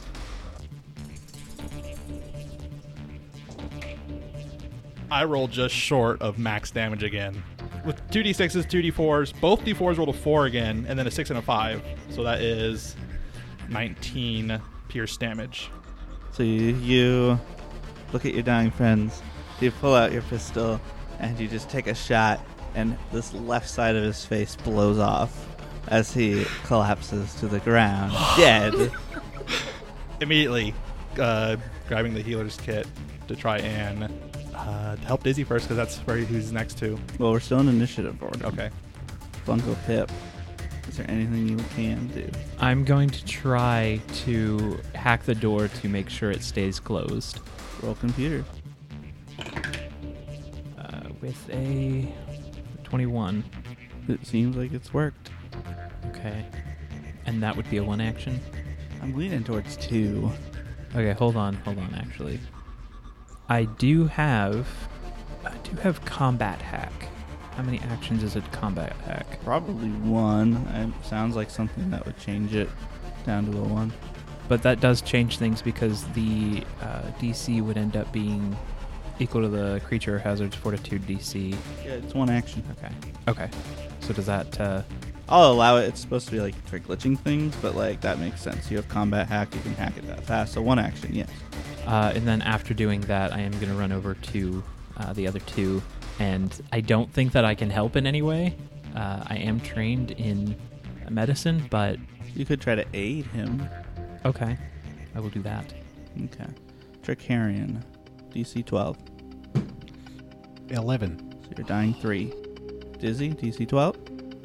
E: I rolled just short of max damage again. With two d sixes, two d fours, both d fours rolled a four again, and then a six and a five. So that is nineteen pierce damage.
C: So you, you look at your dying friends. You pull out your pistol, and you just take a shot, and this left side of his face blows off as he collapses to the ground, dead.
E: Immediately uh, grabbing the healer's kit to try and uh, help Dizzy first, because that's where he's next to.
C: Well, we're still in initiative order.
E: Okay.
C: Funko Pip, is there anything you can do?
D: I'm going to try to hack the door to make sure it stays closed.
C: Roll computer.
D: Uh, with a twenty-one.
C: It seems like it's worked.
D: Okay. And that would be a one action.
C: I'm leaning towards two.
D: Okay, hold on, hold on, actually. I do have... I do have combat hack. How many actions is a combat hack?
C: Probably one. It sounds like something that would change it down to a one.
D: But that does change things because the uh, D C would end up being equal to the creature hazard's fortitude D C.
C: Yeah, it's one action.
D: Okay. Okay. So does that... Uh,
C: I'll allow it. It's supposed to be like for glitching things, but like that makes sense. You have combat hack, you can hack it that fast. So one action, yes.
D: uh, and then after doing that, I am going to run over to uh, the other two. And I don't think that I can help in any way. Uh, I am trained in medicine, but...
C: You could try to aid him.
D: Okay. I will do that.
C: Okay. Tricarian, D C twelve.
F: eleven.
C: So you're dying three. Dizzy, D C twelve.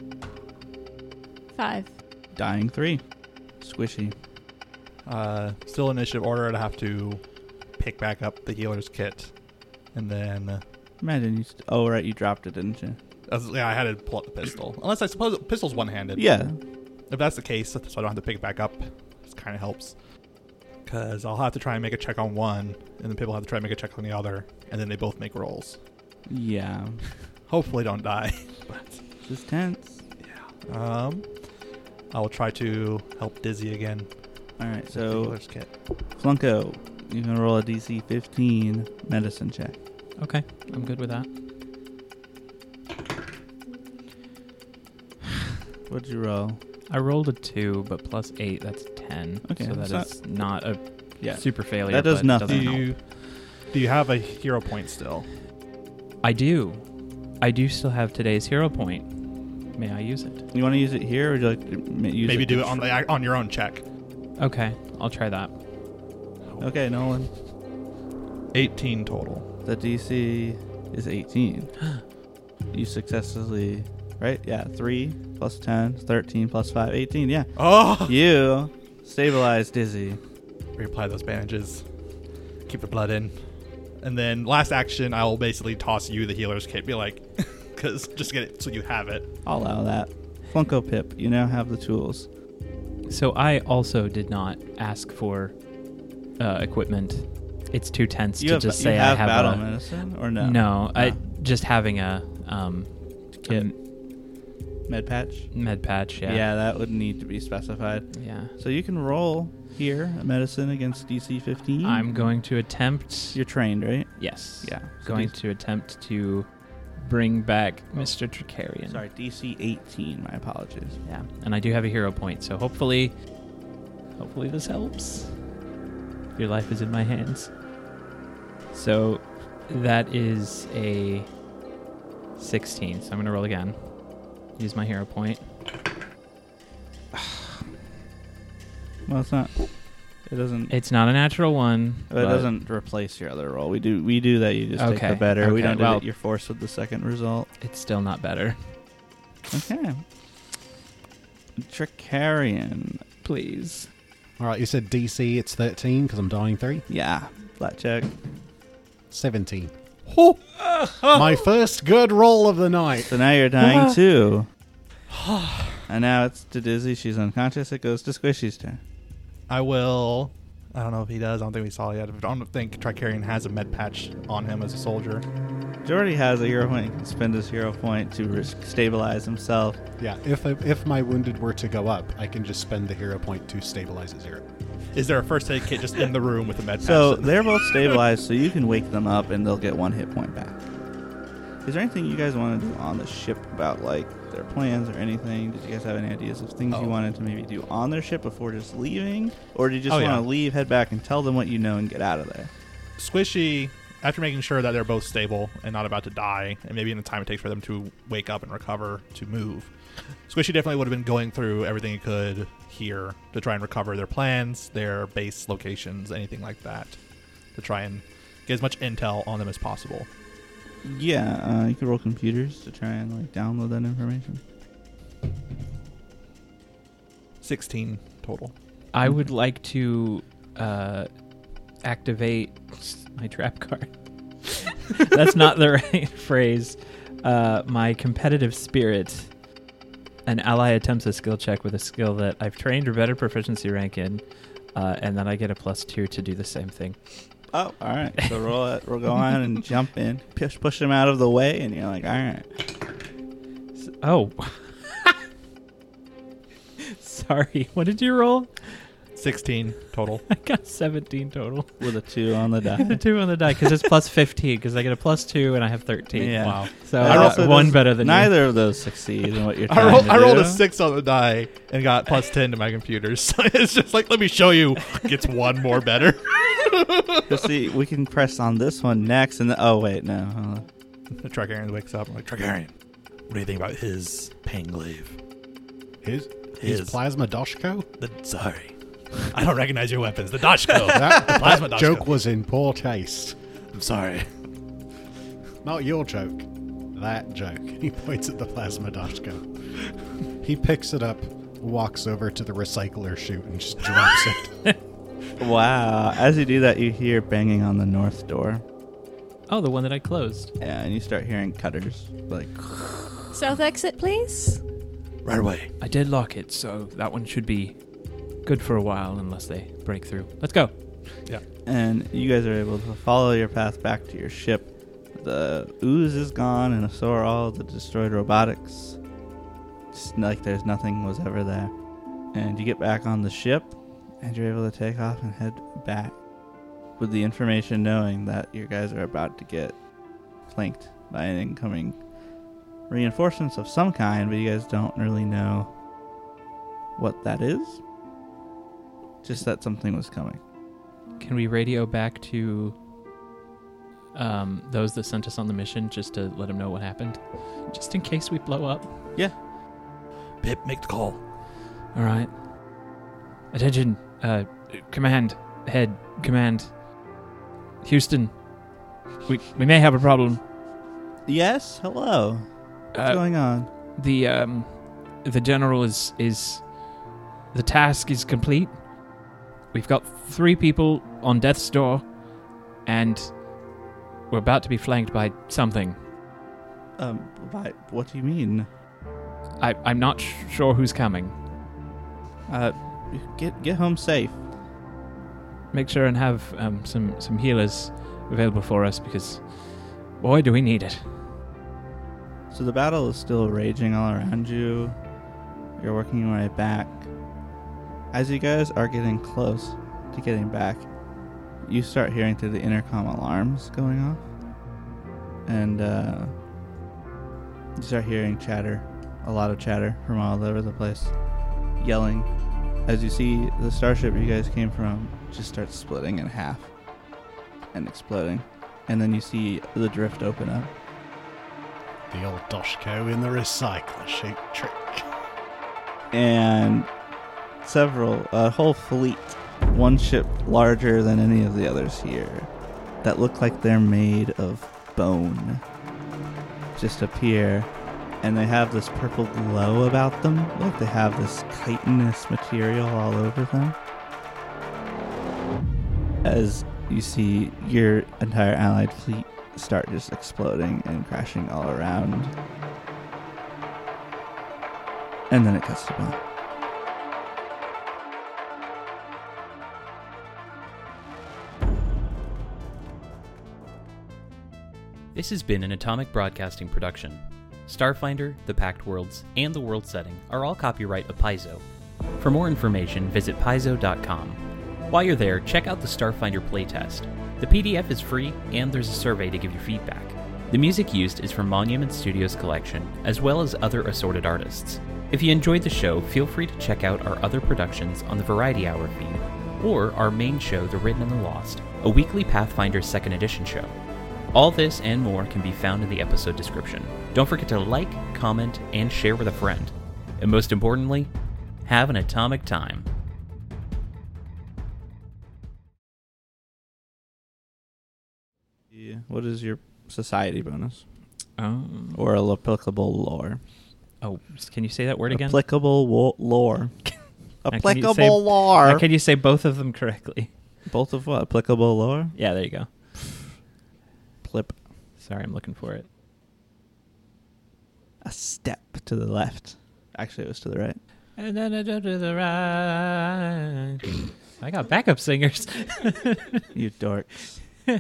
G: Five.
C: Dying three. Squishy.
E: Uh, still initiative order. I'd have to pick back up the healer's kit. And then... Uh,
C: Imagine you. St- oh, right, you dropped it, didn't you?
E: I was- yeah, I had to pull out the pistol. Unless I suppose pistol's one-handed.
C: Yeah.
E: If that's the case, so I don't have to pick it back up, this kind of helps. Because I'll have to try and make a check on one, and then people have to try and make a check on the other, and then they both make rolls.
C: Yeah.
E: Hopefully don't die. But
C: This is tense.
E: yeah. Um, I will try to help Dizzy again.
C: All right,
E: with the
C: so
E: healer's kit.
C: Flunko, you can roll a D C fifteen medicine check.
D: Okay. I'm good with that.
C: What'd you roll?
D: I rolled a two, but plus eight, that's ten.
C: Okay,
D: So that
C: that's
D: is not a
C: Yeah.
D: super failure.
C: That does
D: but it
C: nothing.
E: Do
D: doesn't help.
E: you, do you have a hero point still?
D: I do. I do still have today's hero point. May I use it?
C: You want to use it here, or would you like to ma- use
E: Maybe
C: it
E: do
C: to
E: it on
C: tr-
E: the, on your own check.
D: Okay, I'll try that.
C: Okay, Nolan.
E: eighteen total.
C: The D C is eighteen. You successfully, right? Yeah, three plus ten, thirteen plus five, eighteen. Yeah.
E: Oh!
C: You stabilize Dizzy.
E: Reapply those bandages. Keep the blood in. And then last action, I'll basically toss you the healer's kit. Be like, because just get it so you have it.
C: I'll allow that. Funko Pip, you now have the tools.
D: So I also did not ask for uh, equipment. It's too tense
B: You
D: to
B: have,
D: just
B: you
D: say
B: have
D: I have
B: battle
D: a...
B: medicine or no?
D: No, I just having a um,
B: Kit.
D: um,
B: Med patch.
D: med patch, yeah.
B: Yeah, that would need to be specified.
D: Yeah.
B: So you can roll here a medicine against D C fifteen.
D: I'm going to attempt...
B: You're trained, right?
D: Yes.
B: Yeah. So
D: Going
B: D-
D: to attempt to bring back Mister Tricarian.
B: Sorry, D C eighteen. My apologies.
D: Yeah, and I do have a hero point, so hopefully, hopefully this helps. Your life is in my hands. So that is a sixteen. So I'm gonna roll again. Use my hero point.
B: Well, it's not. It doesn't.
D: It's not a natural one.
B: It
D: but
B: doesn't replace your other roll. We do. We do that. You just take
D: Okay,
B: the better. We
D: okay,
B: don't do
D: well-
B: that. You're forced with the second result.
D: It's still not better.
B: Okay. Tricarian.
D: Please.
F: All right, you said D C, it's thirteen because I'm dying three.
B: Yeah. Flat check.
F: seventeen. My first good roll of the night.
B: So now you're dying too. And now it's to Dizzy. She's unconscious. It goes to Squishy's turn.
E: I will. I don't know if he does. I don't think we saw it yet. I don't think Tricarian has a med patch on him as a soldier.
B: He already has a hero point. He can spend his hero point to risk stabilize himself.
F: Yeah, if I, if my wounded were to go up, I can just spend the hero point to stabilize at zero.
E: Is there a first aid kit just in the room with a med patch?
B: So
E: sitting
B: they're both stabilized, so you can wake them up and they'll get one hit point back. Is there anything you guys want to do on the ship about, like, their plans or anything? Did you guys have any ideas of things
E: Oh.
B: you wanted to maybe do on their ship before just leaving? Or do you just
E: Oh,
B: want to
E: yeah.
B: leave, head back, and tell them what you know and get out of there?
E: Squishy, after making sure that they're both stable and not about to die, and maybe in the time it takes for them to wake up and recover to move, Squishy definitely would have been going through everything he could here to try and recover their plans, their base locations, anything like that, to try and get as much intel on them as possible.
B: Yeah, uh, you could roll computers to try and, like, download that information.
E: sixteen total.
D: I would like to uh, activate my trap card. That's not the right phrase. Uh, my competitive spirit. An ally attempts a skill check with a skill that I've trained or better proficiency rank in, uh, and then I get a plus two to do the same thing.
B: Oh, all right. So roll it. We'll go on and jump in, push, push them out of the way, and you're like, all right.
D: S- Oh. Sorry. What did you roll?
E: sixteen total.
D: I got seventeen total.
B: With a two on the
D: the
B: die.
D: two on the die because it's plus fifteen because I get a plus two and I have thirteen.
B: Yeah.
D: Wow. So
B: That
D: I got
B: also
D: one
B: does-
D: better than you.
B: Neither of those succeed in what you're
E: I,
B: trying
E: rolled,
B: to
E: I rolled
B: do.
E: a six on the die and got plus ten to my computer. So it's just like, let me show you. Gets one more better.
B: You see, we can press on this one next, and then, oh wait, no. Hold on.
E: The Tricarian wakes up. I'm like, Tricarian, what do you think about his Panglaive?
F: His, his
E: His.
F: plasma Doshko?
E: The, sorry. I don't recognize your weapons. The Dashko.
F: That,
E: plasma
F: that
E: Doshko.
F: joke was in poor taste.
E: I'm sorry.
F: Not your joke. That joke. He points at the plasma Doshko. He picks it up, walks over to the recycler chute, and just drops it.
B: Wow. As you do that, you hear banging on the north door.
D: Oh, the one that I closed.
B: Yeah, and you start hearing cutters. Like,
G: South exit, please.
E: Right away.
D: I did lock it, so that one should be good for a while unless they break through. Let's go.
B: and you guys are able to follow your path back to your ship. The ooze is gone, and so are all the destroyed robotics. Just like there's nothing was ever there. And you get back on the ship, and you're able to take off and head back with the information knowing that you guys are about to get flanked by an incoming reinforcements of some kind, but you guys don't really know what that is. Just that something was coming.
D: Can we radio back to um, those that sent us on the mission just to let them know what happened? Just in case we blow up.
E: Pip, make the call.
D: All right. Attention. Uh, command. Head. Command. Houston. We we may have a problem.
B: Yes, hello. What's
D: Uh,
B: going on?
D: the um, the general is is the task is complete. We've got three people on death's door, and we're about to be flanked by something.
B: Um, by, what do you mean?
D: I I'm not sh- sure who's coming.
B: Uh,
C: get get home safe.
D: Make sure and have um, some, some healers available for us because, boy, do we need it.
C: So the battle is still raging all around you. You're working your way back. As you guys are getting close to getting back, you start hearing through the intercom alarms going off. And uh, you start hearing chatter, a lot of chatter from all over the place, yelling. As you see the starship you guys came from just starts splitting in half and exploding. And then you see the drift open up.
F: The old Doshko in the recycler shape trick.
C: And several, a whole fleet, one ship larger than any of the others here, that look like they're made of bone, just appear, and they have this purple glow about them, like they have this chitinous material all over them. As you see your entire allied fleet start just exploding and crashing all around. And then it cuts to black.
I: This has been an Atomic Broadcasting production. Starfinder, the Pact Worlds, and the world setting are all copyright of Paizo. For more information, visit paizo dot com. While you're there, check out the Starfinder playtest. The P D F is free, and there's a survey to give your feedback. The music used is from Monument Studios' collection, as well as other assorted artists. If you enjoyed the show, feel free to check out our other productions on the Variety Hour feed, or our main show, The Written and the Lost, a weekly Pathfinder second Edition show. All this and more can be found in the episode description. Don't forget to like, comment, and share with a friend. And most importantly, have an atomic time.
C: Yeah. What is your society bonus?
D: Um,
C: Or a applicable lore?
D: oh, can you say that word again?
C: Applicable wo- lore.
D: Now, can you
C: Applicable
D: say-
C: lore.
D: Now, can you say both of them correctly?
C: Both of what? Applicable lore?
D: Yeah, there you go.
C: Plip.
D: Sorry, I'm looking for it.
C: A step to the left. Actually, it was to the right.
D: And then I go to the right. I got backup singers.
C: You dorks.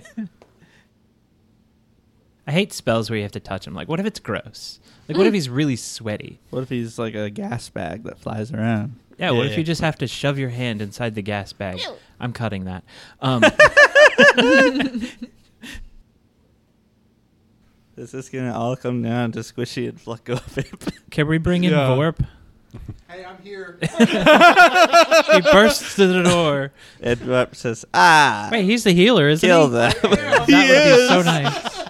D: I hate spells where you have to touch him. Like, what if it's gross? Like, what if he's really sweaty?
C: What if he's like a gas bag that flies around?
D: Yeah, what
E: Yeah,
D: if you
E: yeah.
D: just have to shove your hand inside the gas bag? I'm cutting that. Um,
C: Is this going to all come down to Squishy and Flucko Vape?
D: can we bring in
E: Yeah.
D: Vorp?
F: Hey, I'm here.
D: He bursts through the door.
C: And Vorp says, ah,
D: Wait, he's the healer, isn't
C: kill
D: he?
C: them.
D: That would be so nice.